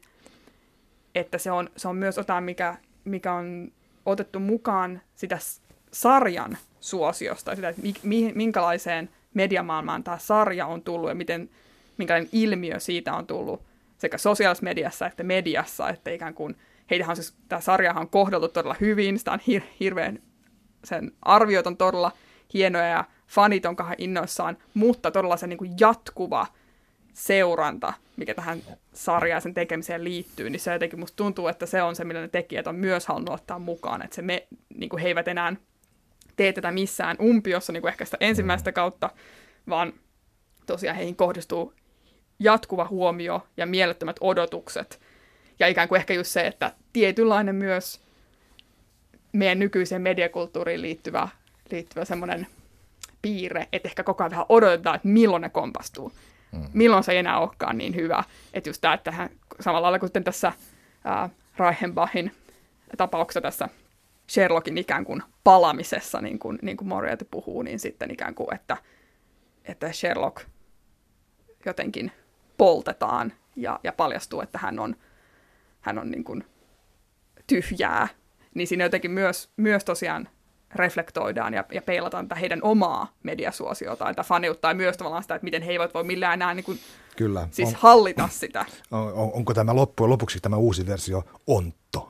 että se on, se on myös jotain, mikä, mikä on otettu mukaan sitä sarjan suosiosta, sitä, että mi, minkälaiseen mediamaailmaan tämä sarja on tullut ja miten, minkälainen ilmiö siitä on tullut sekä sosiaalisessa mediassa että mediassa, että ikään kuin heitähän on siis, tämä sarjahan on kohdeltu todella hyvin, sitä on hir, hirveän, sen arviot on todella hienoja ja fanit on kahden innoissaan, mutta todella se niin kuin jatkuva seuranta, mikä tähän sarjaan sen tekemiseen liittyy, niin se jotenkin musta tuntuu, että se on se, millä ne tekijät on myös halunnut ottaa mukaan, että se me, niin kuin he eivät enää tee tätä missään umpiossa niin kuin ehkä sitä ensimmäistä kautta, vaan tosiaan heihin kohdistuu jatkuva huomio ja mielettömät odotukset. Ja ikään kuin ehkä just se, että tietynlainen myös meidän nykyiseen mediakulttuuriin liittyvä, liittyvä semmoinen piirre, että ehkä koko ajan vähän odotetaan, että milloin ne kompastuu. Mm. Milloin se ei enää olekaan niin hyvä. Että just tämä, että hän, samalla lailla kuin tässä ää, Reichenbachin tapauksessa tässä Sherlockin ikään kuin palamisessa, niin kuin, niin kuin Moriarty puhuu, niin sitten ikään kuin, että, että Sherlock jotenkin poltetaan ja, ja paljastuu, että hän on, hän on niin kuin tyhjää. Niin siinä jotenkin myös, myös tosiaan reflektoidaan ja, ja peilataan tätä heidän omaa mediasuosiotaan, tai faniuttaa myös tavallaan sitä, että miten he eivät voi millään enää niin kuin, Kyllä. siis on, hallita sitä. On, onko tämä loppujen lopuksi tämä uusi versio ontto?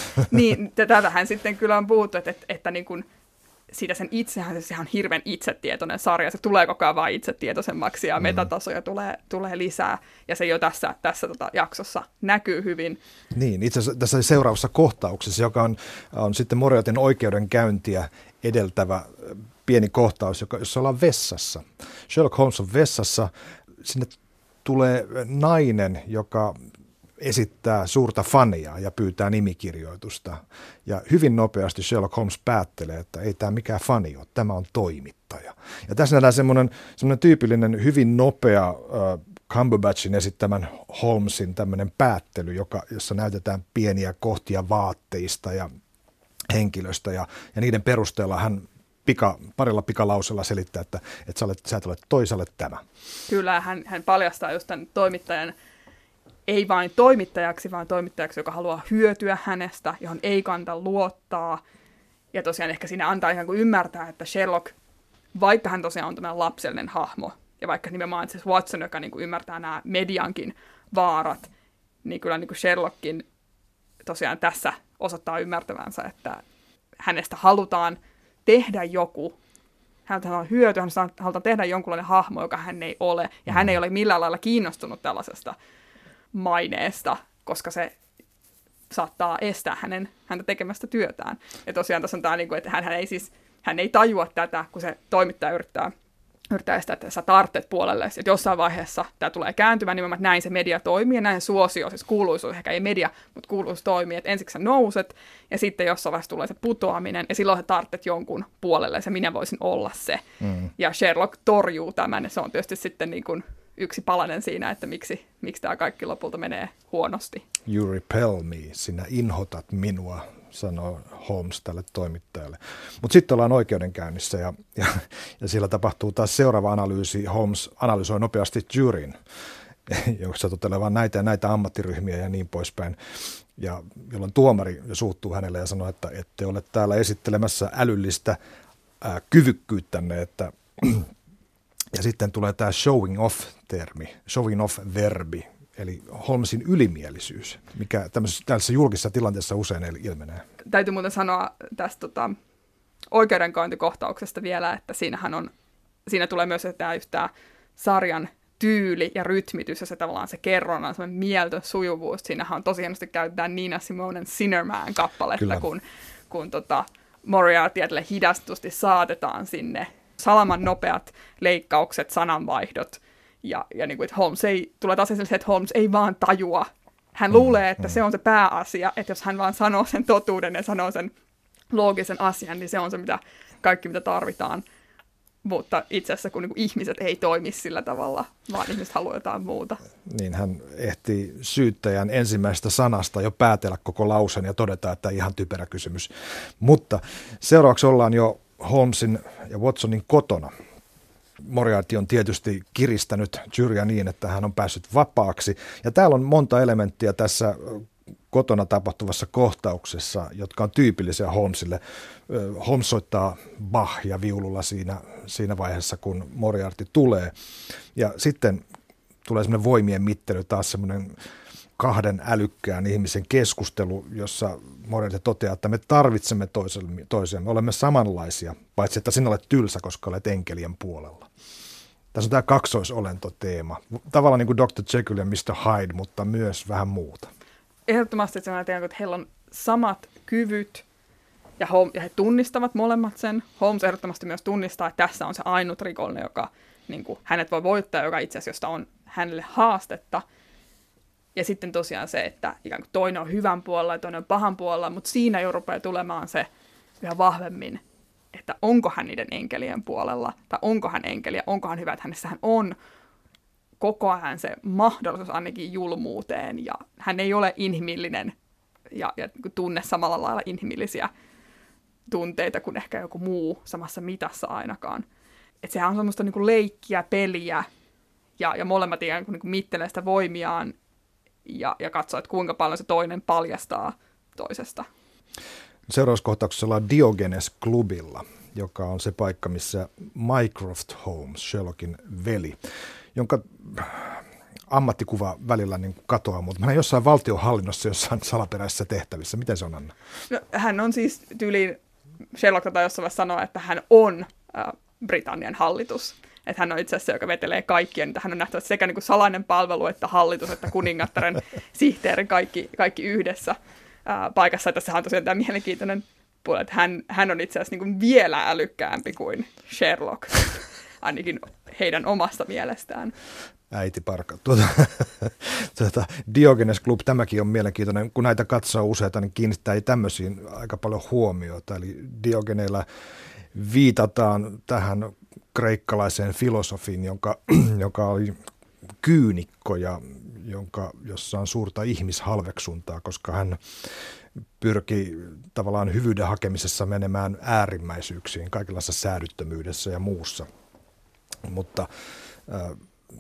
Niin, tätähän sitten kyllä on puhuttu, että, että, että niin kuin siitä sen itsehän, se on hirveän itsetietoinen sarja, se tulee koko ajan vain itsetietoisemmaksi ja mm. metatasoja tulee, tulee lisää, ja se jo tässä, tässä tota jaksossa näkyy hyvin. Niin, itse asiassa tässä seuraavassa kohtauksessa, joka on, on sitten Moriartyn oikeudenkäyntiä edeltävä pieni kohtaus, joka, jossa ollaan vessassa. Sherlock Holmes on vessassa, sinne tulee nainen, joka esittää suurta fania ja pyytää nimikirjoitusta. Ja hyvin nopeasti Sherlock Holmes päättelee, että ei tämä mikään fani ole, tämä on toimittaja. Ja tässä nähdään semmoinen, semmoinen tyypillinen, hyvin nopea äh, Cumberbatchin esittämän Holmesin tämmöinen päättely, joka, jossa näytetään pieniä kohtia vaatteista ja henkilöstä. Ja, ja niiden perusteella hän pika, parilla pikalausella selittää, että, että sä, olet, sä et ole toisalle tämä. Kyllä, hän, hän paljastaa just tämän toimittajan, ei vain toimittajaksi, vaan toimittajaksi, joka haluaa hyötyä hänestä, johon ei kannata luottaa. Ja tosiaan ehkä siinä antaa ihan kuin ymmärtää, että Sherlock, vaikka hän tosiaan on tämä lapsellinen hahmo, ja vaikka nimenomaan siis Watson, joka niin kuin ymmärtää nämä mediankin vaarat, niin kyllä niin kuin Sherlockin tosiaan tässä osoittaa ymmärtävänsä, että hänestä halutaan tehdä joku, häntä halutaan hyötyä, hänestä halutaan tehdä jonkunlainen hahmo, joka hän ei ole, ja hän ei ole millään lailla kiinnostunut tällaisesta maineesta, koska se saattaa estää hänen, häntä tekemästä työtään. Ja tosiaan tässä on tämä, että hän, hän, ei siis, hän ei tajua tätä, kun se toimittaja yrittää, yrittää estää, että sä tarttet puolelle. Että jossain vaiheessa tämä tulee kääntymään nimenomaan, että näin se media toimii, ja näin suosio, siis kuuluisuus, ehkä ei media, mutta kuuluisuus toimii, että ensiksi sä nouset, ja sitten jossain vaiheessa tulee se putoaminen, ja silloin sä tarttet jonkun puolelle, ja se minä voisin olla se. Mm. Ja Sherlock torjuu tämän, ja se on tietysti sitten niin kuin yksi palanen siinä, että miksi, miksi tämä kaikki lopulta menee huonosti. You repel me, sinä inhotat minua, sanoo Holmes tälle toimittajalle. Mutta sitten ollaan oikeudenkäynnissä ja, ja, ja siellä tapahtuu taas seuraava analyysi. Holmes analysoi nopeasti juryn, jossa totelee näitä ja näitä ammattiryhmiä ja niin poispäin. Ja jolloin tuomari suuttuu hänelle ja sanoo, että ette ole täällä esittelemässä älyllistä ää, kyvykkyyttänne, että Ja sitten tulee tämä showing off-termi, showing off-verbi, eli Holmesin ylimielisyys, mikä tämmöisessä, tällaisessa julkisessa tilanteessa usein ilmenee. Täytyy muuten sanoa tästä tota, oikeudenkäyntikohtauksesta vielä, että siinähän on, siinä tulee myös tämä yhtään sarjan tyyli ja rytmitys ja se tavallaan se kerronnan, semmoinen mieltön sujuvuus. Siinähän on tosi hienosti käytetään Nina Simonen Sinnerman kappaletta, kun, kun tota Moriarty hidastusti saatetaan sinne salaman nopeat leikkaukset, sananvaihdot. Ja, ja niin kuin, että Holmes ei, tulee taas esille se, että Holmes ei vaan tajua. Hän luulee, että se on se pääasia, että jos hän vaan sanoo sen totuuden ja sanoo sen loogisen asian, niin se on se mitä, kaikki, mitä tarvitaan. Mutta itse asiassa kun niin kuin ihmiset ei toimi sillä tavalla, vaan ihmiset haluaa jotain muuta. Niin hän ehti syyttäjän ensimmäisestä sanasta jo päätellä koko lausen ja todeta, että ihan typerä kysymys. Mutta seuraavaksi ollaan jo Holmesin ja Watsonin kotona. Moriarty on tietysti kiristänyt Jurya niin, että hän on päässyt vapaaksi. Ja täällä on monta elementtiä tässä kotona tapahtuvassa kohtauksessa, jotka on tyypillisiä Holmesille. Holmes soittaa Bachia viululla siinä, siinä vaiheessa, kun Moriarty tulee. Ja sitten tulee semmoinen voimien mittely, taas semmoinen kahden älykkään ihmisen keskustelu, jossa Moriarty toteaa, että me tarvitsemme toisiamme, me olemme samanlaisia, paitsi että sinä olet tylsä, koska olet enkelien puolella. Tässä on tämä kaksoisolentoteema, tavallaan niin kuin doktor Jekyll ja mister Hyde, mutta myös vähän muuta. Ehdottomasti että sanotaan, että heillä on samat kyvyt ja, Holmes, ja he tunnistavat molemmat sen. Holmes ehdottomasti myös tunnistaa, että tässä on se ainut rikollinen, joka niin kuin, hänet voi voittaa, joka itse asiassa josta on hänelle haastetta. Ja sitten tosiaan se, että ikään kuin toinen on hyvän puolella ja toinen on pahan puolella, mutta siinä jo rupeaa tulemaan se yhä vahvemmin, että onko hän niiden enkelien puolella, tai onko hän enkeliä, onko hän hyvä, että hänessä hän on koko ajan se mahdollisuus ainakin julmuuteen, ja hän ei ole inhimillinen ja, ja tunne samalla lailla inhimillisiä tunteita kuin ehkä joku muu samassa mitassa ainakaan. Että sehän on semmoista niin kuin leikkiä, peliä, ja, ja molemmat ikään kuin, niin kuin mittelee sitä voimiaan, ja, ja katsoo, että kuinka paljon se toinen paljastaa toisesta. Seuraavassa kohtauksessa ollaan Diogenes-klubilla, joka on se paikka, missä Mycroft Holmes, Sherlockin veli, jonka ammattikuva välillä niin kuin katoaa, mutta hän on jossain valtionhallinnossa, jossain salaperäisissä tehtävissä. Miten se on, Anna? No, hän on siis tyyliin, Sherlock tai jossain vaiheessa sanoa, että hän on äh, Britannian hallitus. Että hän on itse asiassa, joka vetelee kaikkia, niin hän on nähtävästi sekä niin kuin salainen palvelu, että hallitus, että kuningattaren sihteeri, kaikki, kaikki yhdessä ää, paikassa. Tässähän on tosiaan tämä mielenkiintoinen puoli, että hän, hän on itse asiassa niin kuin vielä älykkäämpi kuin Sherlock, ainakin heidän omasta mielestään. Äiti parka. Tuota, tuota, Diogenes Club, tämäkin on mielenkiintoinen. Kun näitä katsoo useita, niin kiinnittää ei tämmöisiin aika paljon huomiota. Eli Diogeneilla viitataan tähän kreikkalaiseen filosofiin, jonka, joka oli kyynikko ja jonka, jossa on suurta ihmishalveksuntaa, koska hän pyrki tavallaan hyvyyden hakemisessa menemään äärimmäisyyksiin kaikenlaisessa säädyttömyydessä ja muussa. Mutta äh,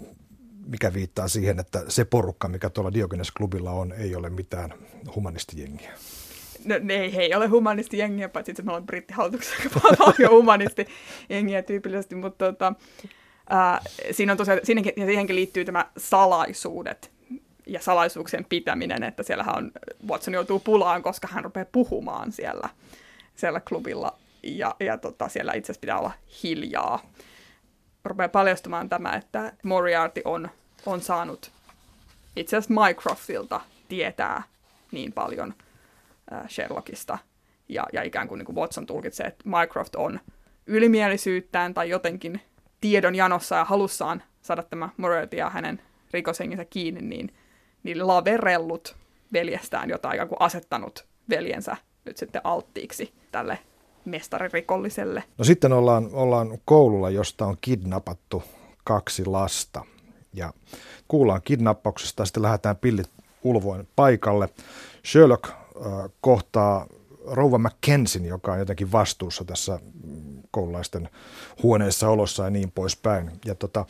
mikä viittaa siihen, että se porukka, mikä tuolla Diogenes-klubilla on, ei ole mitään humanistijengiä. No ne ei, he ei ole humanistijengiä, paitsi että me ollaan brittihallituksessa paljon humanistijengiä tyypillisesti, mutta tota, ää, siinä on tosiaan, siinäkin, ja siihenkin liittyy tämä salaisuudet ja salaisuuksien pitäminen, että siellähän on, Watson joutuu pulaan, koska hän rupeaa puhumaan siellä, siellä klubilla, ja, ja tota, siellä itse asiassa pitää olla hiljaa. Rupeaa paljastumaan tämä, että Moriarty on, on saanut itse asiassa Mycroftilta tietää niin paljon Sherlockista, ja, ja ikään kuin, niin kuin Watson tulkitsee, että Mycroft on ylimielisyyttään tai jotenkin tiedon janossa ja halussaan saada tämä Moriarty ja hänen rikoshenginsä kiinni, niin, niin laverellut veljestään, jota ikään kuin asettanut veljensä nyt sitten alttiiksi tälle mestaririkolliselle. No sitten ollaan, ollaan koululla, josta on kidnappattu kaksi lasta, ja kuullaan kidnappauksesta, sitten lähdetään pillit ulvoin paikalle. Sherlock äh, kohtaa rouva Mackenzien, joka on jotenkin vastuussa tässä koululaisten huoneessa olossa ja niin poispäin. Ja tota,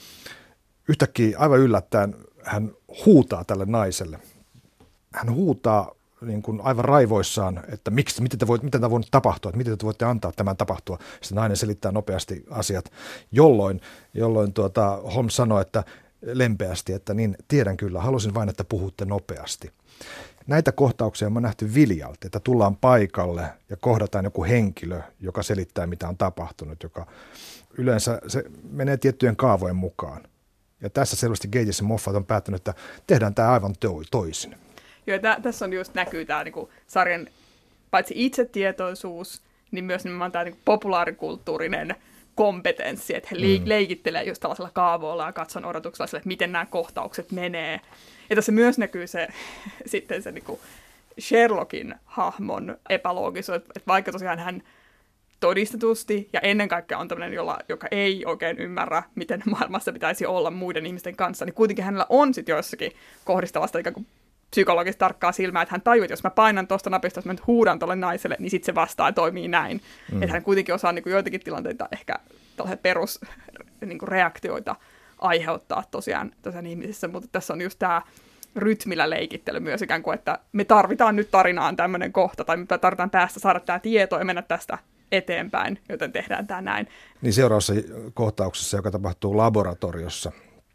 yhtäkkiä aivan yllättäen hän huutaa tälle naiselle. Hän huutaa niin kuin aivan raivoissaan, että miksi, miten, te voit, miten tämä voi tapahtua, että miten te voitte antaa tämän tapahtua. Sitten nainen selittää nopeasti asiat, jolloin, jolloin tuota, Holmes sanoi, että lempeästi, että niin tiedän kyllä, halusin vain, että puhutte nopeasti. Näitä kohtauksia on nähty viljalti, että tullaan paikalle ja kohdataan joku henkilö, joka selittää, mitä on tapahtunut, joka yleensä se menee tiettyjen kaavojen mukaan. Ja tässä selvästi Gages ja Moffat on päättänyt, että tehdään tämä aivan toisin. Joo, tä, tässä on just näkyy tämä niinku, sarjan paitsi itsetietoisuus, niin myös nimenomaan tämä niinku, populaarikulttuurinen kompetenssi, että he mm. leikittelee just tällaisella kaavoilla ja katson odotuksella sille, että miten nämä kohtaukset menee. Ja tässä myös näkyy se, sitten se niinku Sherlockin hahmon epäloogisuus, että vaikka tosiaan hän todistetusti ja ennen kaikkea on tämmöinen, jolla, joka ei oikein ymmärrä, miten maailmassa pitäisi olla muiden ihmisten kanssa, niin kuitenkin hänellä on sitten joissakin kohdistavasta ikään kuin psykologista tarkkaa silmää, että hän tajuu, että jos mä painan tuosta napista, jos mä nyt huudan tuolle naiselle, niin sitten se vastaa ja toimii näin. Mm. Että hän kuitenkin osaa niin kuin joitakin tilanteita ehkä tällaisia perusreaktioita niin aiheuttaa tosiaan, tosiaan ihmisissä, mutta tässä on just tämä rytmillä leikittely myös ikään kuin, että me tarvitaan nyt tarinaan tämmöinen kohta, tai me tarvitaan tästä saada tämä tieto ja mennä tästä eteenpäin, joten tehdään tämä näin. Niin seuraavassa kohtauksessa, joka tapahtuu laboratoriossa,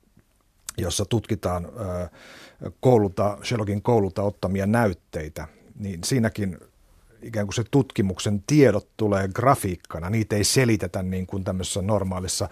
jossa tutkitaan äh, koululta, Sherlockin koululta ottamia näytteitä, niin siinäkin ikään kuin se tutkimuksen tiedot tulee grafiikkana. Niitä ei selitetä niin kuin tämmöisessä normaalissa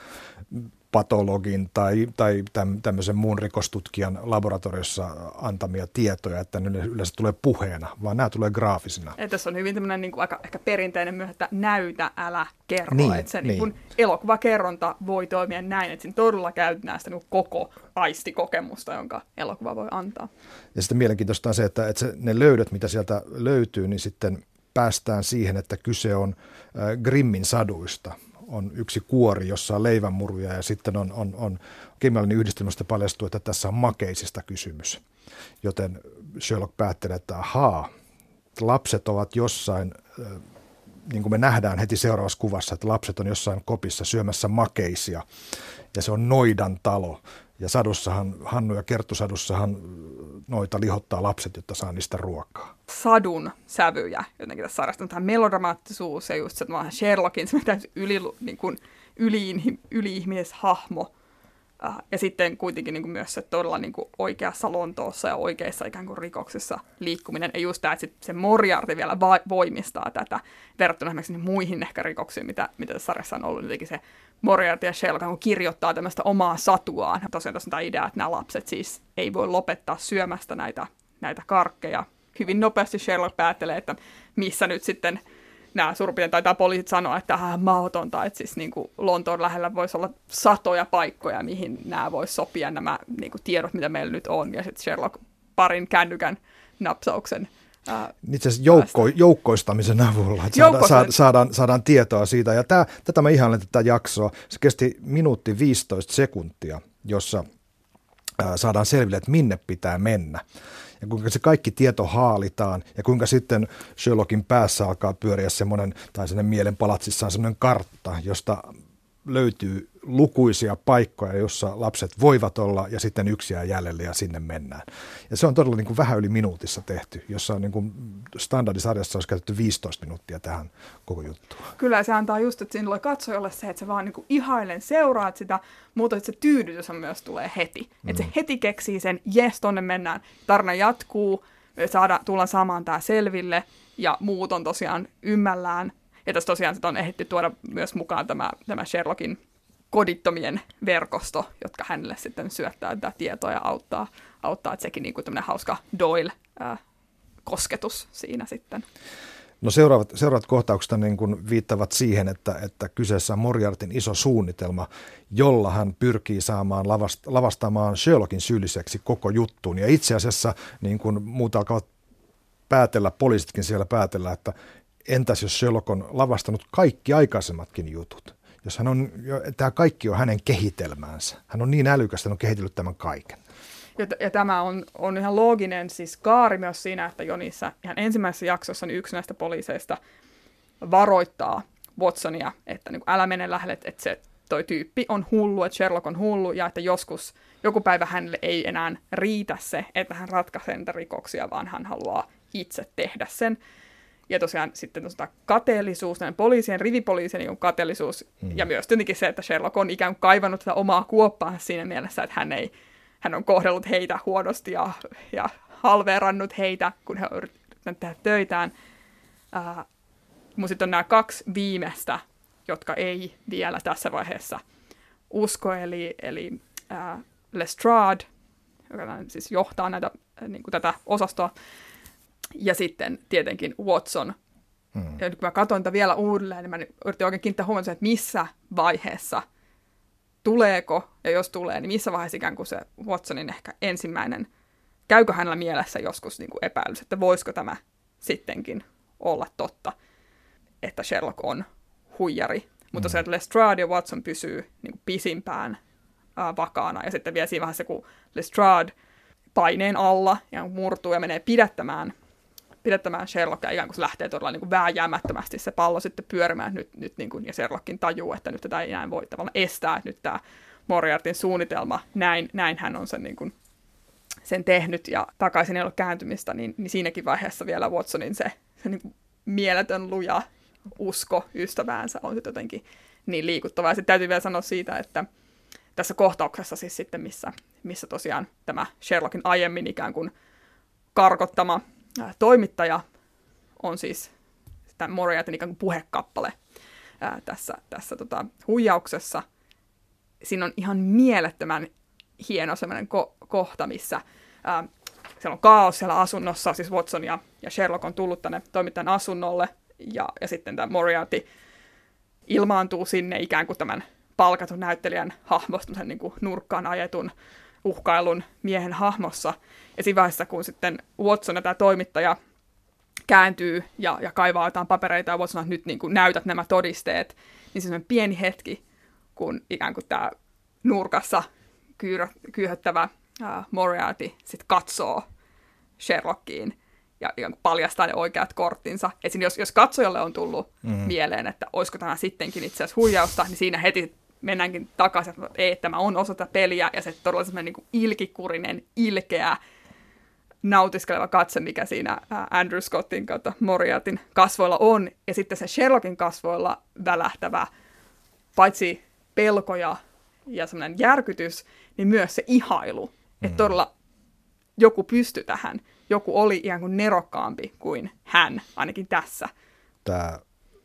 patologin tai, tai tämmöisen muun rikostutkijan laboratoriossa antamia tietoja, että ne yleensä tulee puheena, vaan nämä tulee graafisina. Ja tässä on hyvin tämmöinen niin kuin aika ehkä perinteinen myös, että näytä, älä kerro. Niin, että se niin. Niin kuin elokuvakerronta voi toimia näin, että siinä todella käytetään sitä niin kuin koko aistikokemusta, jonka elokuva voi antaa. Ja sitten mielenkiintoista on se, että, että se, ne löydöt, mitä sieltä löytyy, niin sitten päästään siihen, että kyse on äh, Grimmin saduista. On yksi kuori, jossa on leivänmuruja ja sitten on, on, on kemiallinen yhdistelmästä paljastuu, että tässä on makeisista kysymys. Joten Sherlock päättelee, että ahaa, lapset ovat jossain, niin kuin me nähdään heti seuraavassa kuvassa, että lapset on jossain kopissa syömässä makeisia ja se on noidan talo. Ja sadussahan, Hannu ja Kerttu-sadussahan noita lihottaa lapset, jotta saa niistä ruokaa. Sadun sävyjä jotenkin tässä sarjasta. Tämä melodramaattisuus ja just se, että Sherlockin se yli, niin kuin yli, yli-ihmishahmo. Ja sitten kuitenkin niin kuin myös se todella niin kuin oikeassa Lontoossa ja oikeissa ikään kuin rikoksissa liikkuminen. Ja just tämä, että se Moriarty vielä va- voimistaa tätä verrattuna esimerkiksi muihin ehkä rikoksiin, mitä, mitä tässä sarjassa on ollut. Jotenkin se Moriarty ja Sherlock kirjoittaa tämmöistä omaa satuaan. Tosiaan tässä on tämä idea, että nämä lapset siis ei voi lopettaa syömästä näitä, näitä karkkeja. Hyvin nopeasti Sherlock päättelee, että missä nyt sitten nämä suurin tai tämä poliisit sanoo, että äh, mahdotonta, että siis niin kuin Lontoon lähellä voisi olla satoja paikkoja, mihin nämä voisi sopia nämä niin kuin tiedot, mitä meillä nyt on. Ja sitten Sherlock parin kännykän napsauksen äh, itse asiassa joukko, joukkoistamisen avulla, että saadaan, saadaan, saadaan, saadaan tietoa siitä. Ja tämä, tätä mä ihailen tätä jaksoa. Se kesti minuutti viisitoista sekuntia, jossa äh, saadaan selville, että minne pitää mennä. Ja kuinka se kaikki tieto haalitaan ja kuinka sitten Sherlockin päässä alkaa pyöriä semmoinen, tai sellainen mielen palatsissaan semmoinen kartta, josta löytyy lukuisia paikkoja, jossa lapset voivat olla ja sitten yksi jää jäljelle ja sinne mennään. Ja se on todella niin kuin vähän yli minuutissa tehty, jossa on niin kuin standardisarjassa olisi käytetty viisitoista minuuttia tähän koko juttuun. Kyllä se antaa just, että sinulle katsojalle se, että sä vaan niin kuin ihailen seuraat sitä, mutta että se tyydytys myös tulee heti. Mm. Että se heti keksii sen, jes, tonne mennään, tarina jatkuu, saada, tullaan saamaan tämä selville ja muut on tosiaan ymmällään. Ja tässä tosiaan on ehditty tuoda myös mukaan tämä, tämä Sherlockin kodittomien verkosto, jotka hänelle sitten syöttää tätä tietoa ja auttaa, auttaa että sekin niin kuin tämmöinen hauska Doyle-kosketus siinä sitten. No seuraavat, seuraavat kohtaukset niin kuin viittavat siihen, että, että kyseessä on Moriartyn iso suunnitelma, jolla hän pyrkii saamaan lavast, lavastamaan Sherlockin syylliseksi koko juttuun. Ja itse asiassa niin kuin muut alkavat päätellä, poliisitkin siellä päätellä, että entäs jos Sherlock on lavastanut kaikki aikaisemmatkin jutut? Jos hän on, tämä kaikki on hänen kehitelmäänsä. Hän on niin älykäs, että hän on kehitellyt tämän kaiken. Ja, ja tämä on, on ihan looginen siis kaari myös siinä, että jo niissä ihan ensimmäisessä jaksossa niin yksi näistä poliiseista varoittaa Watsonia, että niin kuin, älä mene lähelle, että se toi tyyppi on hullu, että Sherlock on hullu ja että joskus joku päivä hänelle ei enää riitä se, että hän ratkaisee niitä rikoksia, vaan hän haluaa itse tehdä sen. Ja tosiaan sitten tosiaan kateellisuus, poliisien, rivipoliisien niin kateellisuus, hmm. ja myös tietenkin se, että Sherlock on ikään kuin kaivannut tätä omaa kuoppaa siinä mielessä, että hän, ei, hän on kohdellut heitä huonosti ja, ja halveerannut heitä, kun he ovat yrittäneet tehdä töitään. Uh, Mutta sitten on nämä kaksi viimeistä, jotka ei vielä tässä vaiheessa usko, eli, eli uh, Lestrade, joka siis johtaa näitä, niin kuin tätä osastoa, ja sitten tietenkin Watson. Hmm. Ja nyt kun mä katsoin tätä vielä uudelleen, niin mä yritin oikein kiinnittää huomioon, että missä vaiheessa tuleeko, ja jos tulee, niin missä vaiheessa ikään kuin se Watsonin ehkä ensimmäinen, käykö hänellä mielessä joskus niin kuin epäilys, että voisiko tämä sittenkin olla totta, että Sherlock on huijari. Mutta hmm. se, että Lestrade ja Watson pysyy niin kuin pisimpään ää, vakaana, ja sitten vielä siinä vaiheessa, kun Lestrade paineen alla ja murtuu ja menee pidättämään pidättämään Sherlockia, ikään kuin se lähtee todella niin kuin vääjäämättömästi se pallo sitten pyörimään, nyt, nyt niin kuin, ja Sherlockin tajuu, että nyt tätä ei enää voi tavallaan estää, että nyt tämä Moriartyn suunnitelma, näin, näin hän on sen, niin kuin, sen tehnyt, ja takaisin ei ole kääntymistä, niin, niin siinäkin vaiheessa vielä Watsonin se, se niin kuin mieletön luja usko ystäväänsä on sitten jotenkin niin liikuttavaa. Ja sitten täytyy vielä sanoa siitä, että tässä kohtauksessa siis sitten, missä, missä tosiaan tämä Sherlockin aiemmin ikään kuin karkottama ää, toimittaja on siis tämän Moriartyn ikään kuin puhekappale ää, tässä, tässä tota, huijauksessa. Siinä on ihan mielettömän hieno sellainen ko- kohta, missä ää, siellä on kaos siellä asunnossa, siis Watson ja, ja Sherlock on tullut tänne toimittajan asunnolle, ja, ja sitten tämä Moriarty ilmaantuu sinne ikään kuin tämän palkatun näyttelijän hahmosta, niin kuin nurkkaan ajetun uhkailun miehen hahmossa. Ja siinä vaiheessa, kun sitten Watson ja tämä toimittaja kääntyy ja, ja kaivaa jotain papereita, ja Watson, että nyt niin kuin näytät nämä todisteet, niin se on pieni hetki, kun ikään kuin tämä nurkassa kyyrö, kyyhöttävä uh, Moriarty sitten katsoo Sherlockiin ja ikään kuin paljastaa ne oikeat korttinsa. Esim. jos, jos katsojalle on tullut mm. mieleen, että olisiko tämä sittenkin itse asiassa huijausta, niin siinä heti mennäänkin takaisin, että ei, tämä on osa tätä peliä, ja se todella semmoinen niin kuin ilkikurinen, ilkeä, nautiskeleva katse, mikä siinä Andrew Scottin kautta Moriartyn kasvoilla on, ja sitten se Sherlockin kasvoilla välähtävä, paitsi pelko ja, ja semmoinen järkytys, niin myös se ihailu, mm. että todella joku pystyi tähän, joku oli ihan kuin nerokkaampi kuin hän, ainakin tässä. Tämä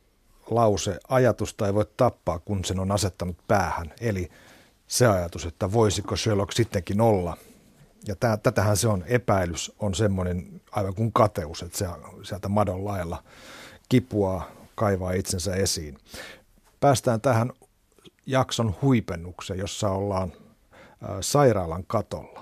lause, ajatusta ei voi tappaa, kun sen on asettanut päähän, eli se ajatus, että voisiko Sherlock sittenkin olla. Ja tää, tätähän se on, epäilys on semmoinen aivan kuin kateus, että se sieltä madon lailla kipuaa, kaivaa itsensä esiin. Päästään tähän jakson huipennukseen, jossa ollaan äh, sairaalan katolla.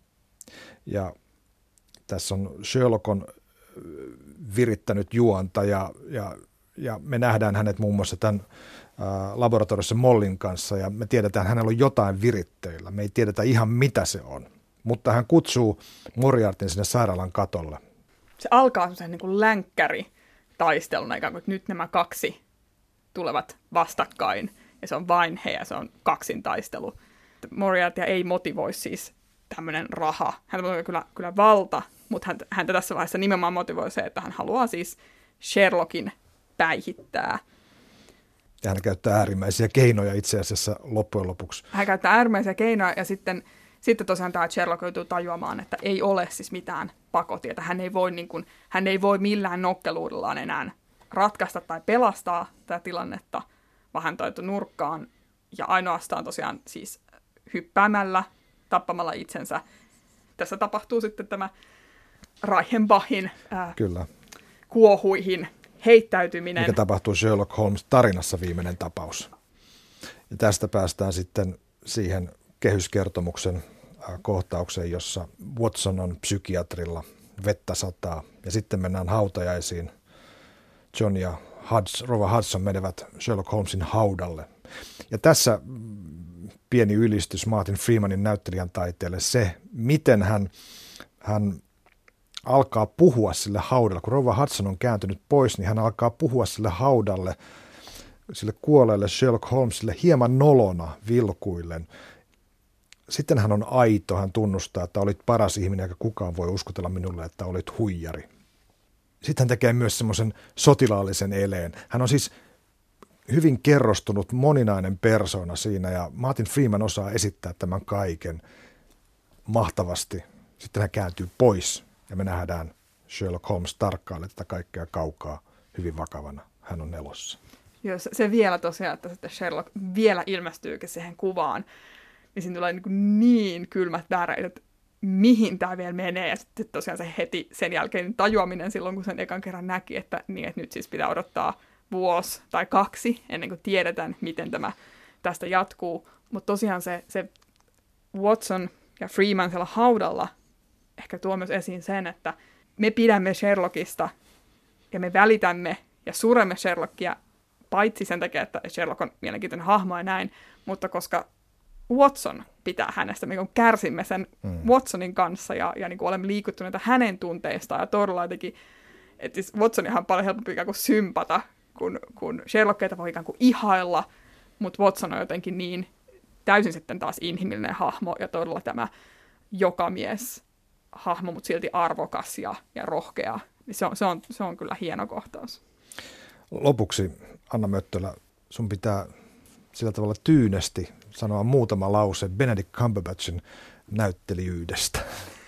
Ja tässä on Sherlock on virittänyt juonta ja, ja, ja me nähdään hänet muun muassa tämän ää, laboratoriossa Mollin kanssa ja me tiedetään, että hänellä on jotain viritteillä. Me ei tiedetä ihan mitä se on, mutta hän kutsuu Moriartyn sinne sairaalan katolle. Se alkaa semmoisen niin kuin länkkäri taisteluna, ikään kuin, että nyt nämä kaksi tulevat vastakkain ja se on vain he ja se on kaksintaistelu. Moriartya ei motivoi siis tämmöinen raha. Häntä on kyllä, kyllä valta, mutta häntä, häntä tässä vaiheessa nimenomaan motivoi se, että hän haluaa siis Sherlockin päihittää. Ja hän käyttää äärimmäisiä keinoja itse asiassa loppujen lopuksi. Hän käyttää äärimmäisiä keinoja ja sitten, sitten tosiaan tämä Sherlock joutuu tajuamaan, että ei ole siis mitään pakotietä. Hän ei voi, niin kuin, hän ei voi millään nokkeluudellaan enää ratkaista tai pelastaa tätä tilannetta, vaan hän toituu nurkkaan ja ainoastaan tosiaan siis hyppäämällä, tappamalla itsensä. Tässä tapahtuu sitten tämä Reichenbachin ää, Kyllä. kuohuihin heittäytyminen. Mikä tapahtuu Sherlock Holmes-tarinassa viimeinen tapaus. Ja tästä päästään sitten siihen kehyskertomuksen ää, kohtaukseen, jossa Watson on psykiatrilla, vettä sataa. Ja sitten mennään hautajaisiin. John ja Hudson, Rova Hudson menevät Sherlock Holmesin haudalle. Ja tässä pieni ylistys Martin Freemanin näyttelijän taiteelle se, miten hän, hän alkaa puhua sille haudalle. Kun Rova Hudson on kääntynyt pois, niin hän alkaa puhua sille haudalle, sille kuolleelle Sherlock Holmesille hieman nolona vilkuillen. Sitten hän on aito, hän tunnustaa, että olit paras ihminen, eikä kukaan voi uskotella minulle, että olit huijari. sitten hän tekee myös semmoisen sotilaallisen eleen. Hän on siis hyvin kerrostunut, moninainen persoona siinä, ja Martin Freeman osaa esittää tämän kaiken mahtavasti. Sitten hän kääntyy pois, ja me nähdään Sherlock Holmes tarkkailee tätä kaikkea kaukaa hyvin vakavana. Hän on elossa. Joo, se, se vielä tosiaan, että sitten Sherlock vielä ilmestyykin siihen kuvaan, niin siinä tulee niin, niin kylmät väreet, että mihin tämä vielä menee. Ja sitten tosiaan se heti sen jälkeen tajuaminen silloin, kun sen ekan kerran näki, että, niin, että nyt siis pitää odottaa vuosi tai kaksi, ennen kuin tiedetään, miten tämä tästä jatkuu. Mutta tosiaan se, se Watson ja Freeman siellä haudalla ehkä tuo myös esiin sen, että me pidämme Sherlockista ja me välitämme ja suremme Sherlockia, paitsi sen takia, että Sherlock on mielenkiintoinen hahmo ja näin, mutta koska Watson pitää hänestä, me kärsimme sen mm. Watsonin kanssa ja, ja niin kuin olemme liikuttuneita hänen tunteistaan ja todella jotenkin, että siis Watsonihan on paljon helpompi ikään kuin sympata, kun, kun Sherlockkeita voi ikään kuin ihailla, mutta Watson on jotenkin niin täysin sitten taas inhimillinen hahmo ja todella tämä jokamies hahmo, mutta silti arvokas ja, ja rohkea. Se on, se, on, se on kyllä hieno kohtaus. Lopuksi, Anna Möttölä, sun pitää sillä tavalla tyynesti sanoa muutama lause Benedict Cumberbatchin näyttelijyydestä.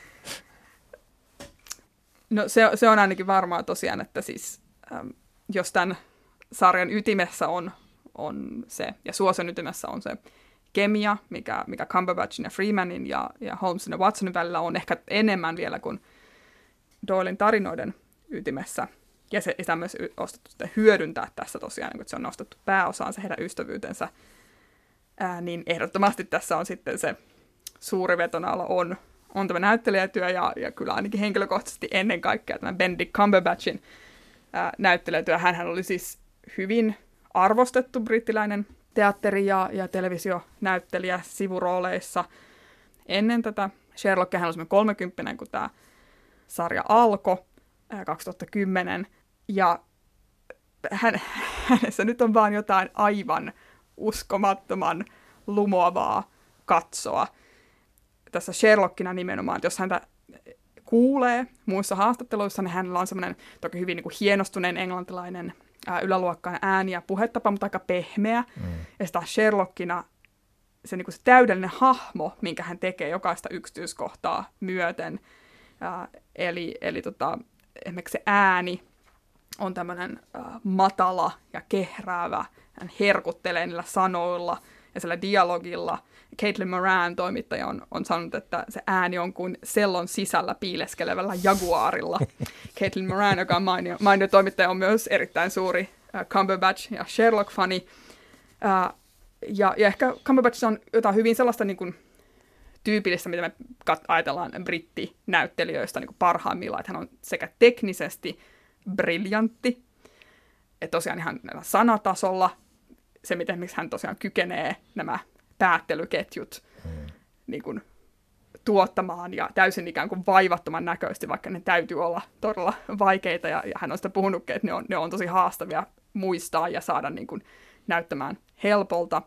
No se, se on ainakin varmaa tosiaan, että siis äm, jos tämän sarjan ytimessä on, on se, ja suosion ytimessä on se kemia, mikä, mikä Cumberbatchin ja Freemanin ja, ja Holmesin ja Watsonin välillä on ehkä enemmän vielä kuin Doylen tarinoiden ytimessä. Ja se, sitä on myös ostettu hyödyntää tässä tosiaan, kun se on nostettu pääosaan se heidän ystävyytensä. Ää, niin ehdottomasti tässä on sitten se suuri vetonaula on, on tämä näyttelijätyö ja, ja kyllä ainakin henkilökohtaisesti ennen kaikkea tämä Benedict Cumberbatchin ää, näyttelijätyö. Hänhän oli siis hyvin arvostettu brittiläinen teatteri- ja, ja televisionäyttelijä sivurooleissa. Ennen tätä Sherlockia hän oli kolmekymppinen, kun tämä sarja alkoi ää, kaksituhattakymmenen. Ja hän, hänessä nyt on vaan jotain aivan uskomattoman lumoavaa katsoa. Tässä Sherlockina nimenomaan, että jos häntä kuulee muissa haastatteluissa, niin hänellä on semmoinen toki hyvin niin kuin hienostuneen englantilainen ää, yläluokkainen ääni ja puhetapa, mutta aika pehmeä. Mm. Ja sitä Sherlockina se, niin kuin se täydellinen hahmo, minkä hän tekee jokaista yksityiskohtaa myöten. Ää, eli eli tota, esimerkiksi se ääni on tämmöinen äh, matala ja kehräävä. Hän herkuttelee niillä sanoilla ja sillä dialogilla. Caitlin Moran, toimittaja, on, on sanonut, että se ääni on kuin sellon sisällä piileskelevällä jaguarilla. Caitlin Moran, joka on mainio, mainio toimittaja, on myös erittäin suuri äh, Cumberbatch- ja Sherlock-fani. Äh, ja, ja ehkä Cumberbatch on jotain hyvin sellaista niin kuin tyypillistä, mitä me ajatellaan brittinäyttelijöistä niin kuin parhaimmillaan, että hän on sekä teknisesti briljantti, että tosiaan ihan sanatasolla, se miten miksi hän tosiaan kykenee nämä päättelyketjut mm. niin kuin, tuottamaan ja täysin ikään kuin vaivattoman näköisesti, vaikka ne täytyy olla todella vaikeita, ja, ja hän on sitä puhunutkin, että ne on, ne on tosi haastavia muistaa ja saada niin kuin, näyttämään helpolta.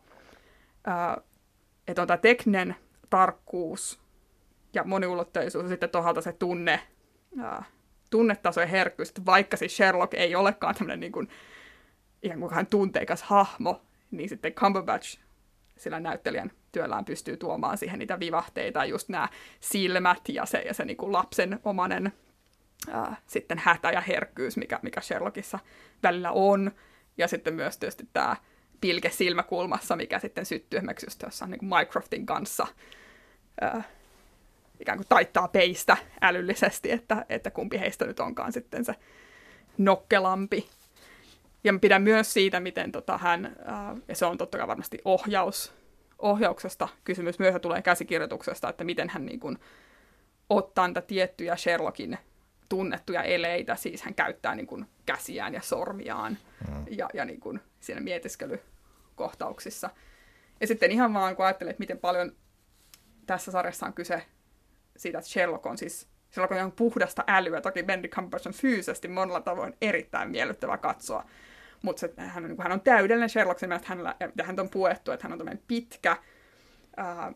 Äh, että on tämä tekninen tarkkuus ja moniulotteisuus, ja sitten toisaalta se tunne, äh, tunnetaso ja herkkyys, että vaikka siis Sherlock ei olekaan tämmöinen niin kuin, ihan kuin hän tunteikas hahmo, niin sitten Cumberbatch sillä näyttelijän työllään pystyy tuomaan siihen niitä vivahteita, just nämä silmät ja se, ja se niin kuin lapsen omanen ää, sitten hätä ja herkkyys, mikä, mikä Sherlockissa välillä on, ja sitten myös tietysti tämä pilke silmäkulmassa, mikä sitten syttyy esimerkiksi just jossain niin kuin Mycroftin kanssa, ää, ikään kuin taittaa peistä älyllisesti, että, että kumpi heistä nyt onkaan sitten se nokkelampi. Ja mä pidän myös siitä, miten tota hän, ää, ja se on totta kai varmasti ohjaus, ohjauksesta kysymys myös, tulee käsikirjoituksesta, että miten hän niin kuin ottaa niitä tiettyjä Sherlockin tunnettuja eleitä, siis hän käyttää niin kuin käsiään ja sormiaan mm. ja, ja niin kuin siinä mietiskelykohtauksissa. Ja sitten ihan vaan, kun ajattelee, että miten paljon tässä sarjassa on kyse siitä, että Sherlock on siis Sherlock on ihan puhdasta älyä. Toki Benedict Cumberbatch on fyysisesti monella tavoin erittäin miellyttävä katsoa. Mutta hän, hän on täydellinen Sherlock, sen mielestä hänellä, ja hän on puettu, että hän on tämmöinen pitkä, ää,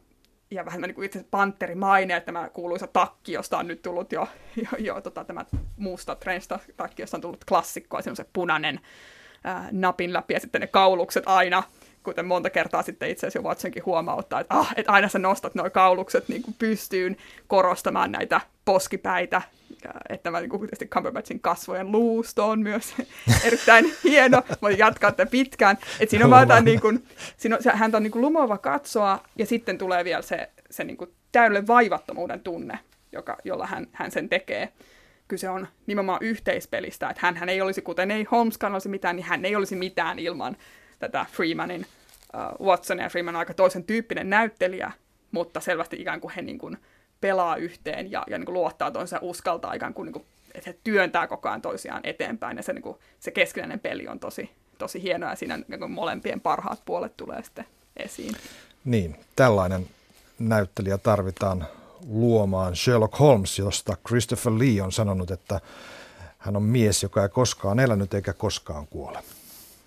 ja vähän niin kuin itse asiassa panterimaine, että tämä kuuluisa takki, josta on nyt tullut jo, jo, jo tota, tämä musta trench-takki, josta on tullut klassikkoa, se on se punainen ää, napin läpi, ja sitten ne kaulukset aina, kuten monta kertaa sitten itse asiassa jo Watsonkin huomauttaa, että, ah, että aina sä nostat nuo kaulukset niin kuin pystyyn korostamaan näitä poskipäitä, että tämä niin kuin tietysti Cumberbatchin kasvojen luusto on myös erittäin hieno, voin jatkaa tätä pitkään, että siinä on vaan jotain, niin kuin, siinä on, se, häntä on niin kuin lumova katsoa, ja sitten tulee vielä se, se niin kuin täydellinen vaivattomuuden tunne, joka, jolla hän, hän sen tekee. Kyse on nimenomaan yhteispelistä, että hän, hän ei olisi, kuten ei Holmeskaan olisi mitään, niin hän ei olisi mitään ilman tätä Freemanin, uh, Watson ja Freeman on aika toisen tyyppinen näyttelijä, mutta selvästi ikään kuin he niin kuin pelaa yhteen ja, ja niin kuin luottaa toisensa, uskaltaa ikään kuin, niin kuin, että he työntää koko ajan toisiaan eteenpäin, ja se, niin kuin, se keskinäinen peli on tosi, tosi hienoa, ja siinä niin kuin molempien parhaat puolet tulee sitten esiin. Niin, tällainen näyttelijä tarvitaan luomaan Sherlock Holmes, josta Christopher Lee on sanonut, että hän on mies, joka ei koskaan elänyt eikä koskaan kuole.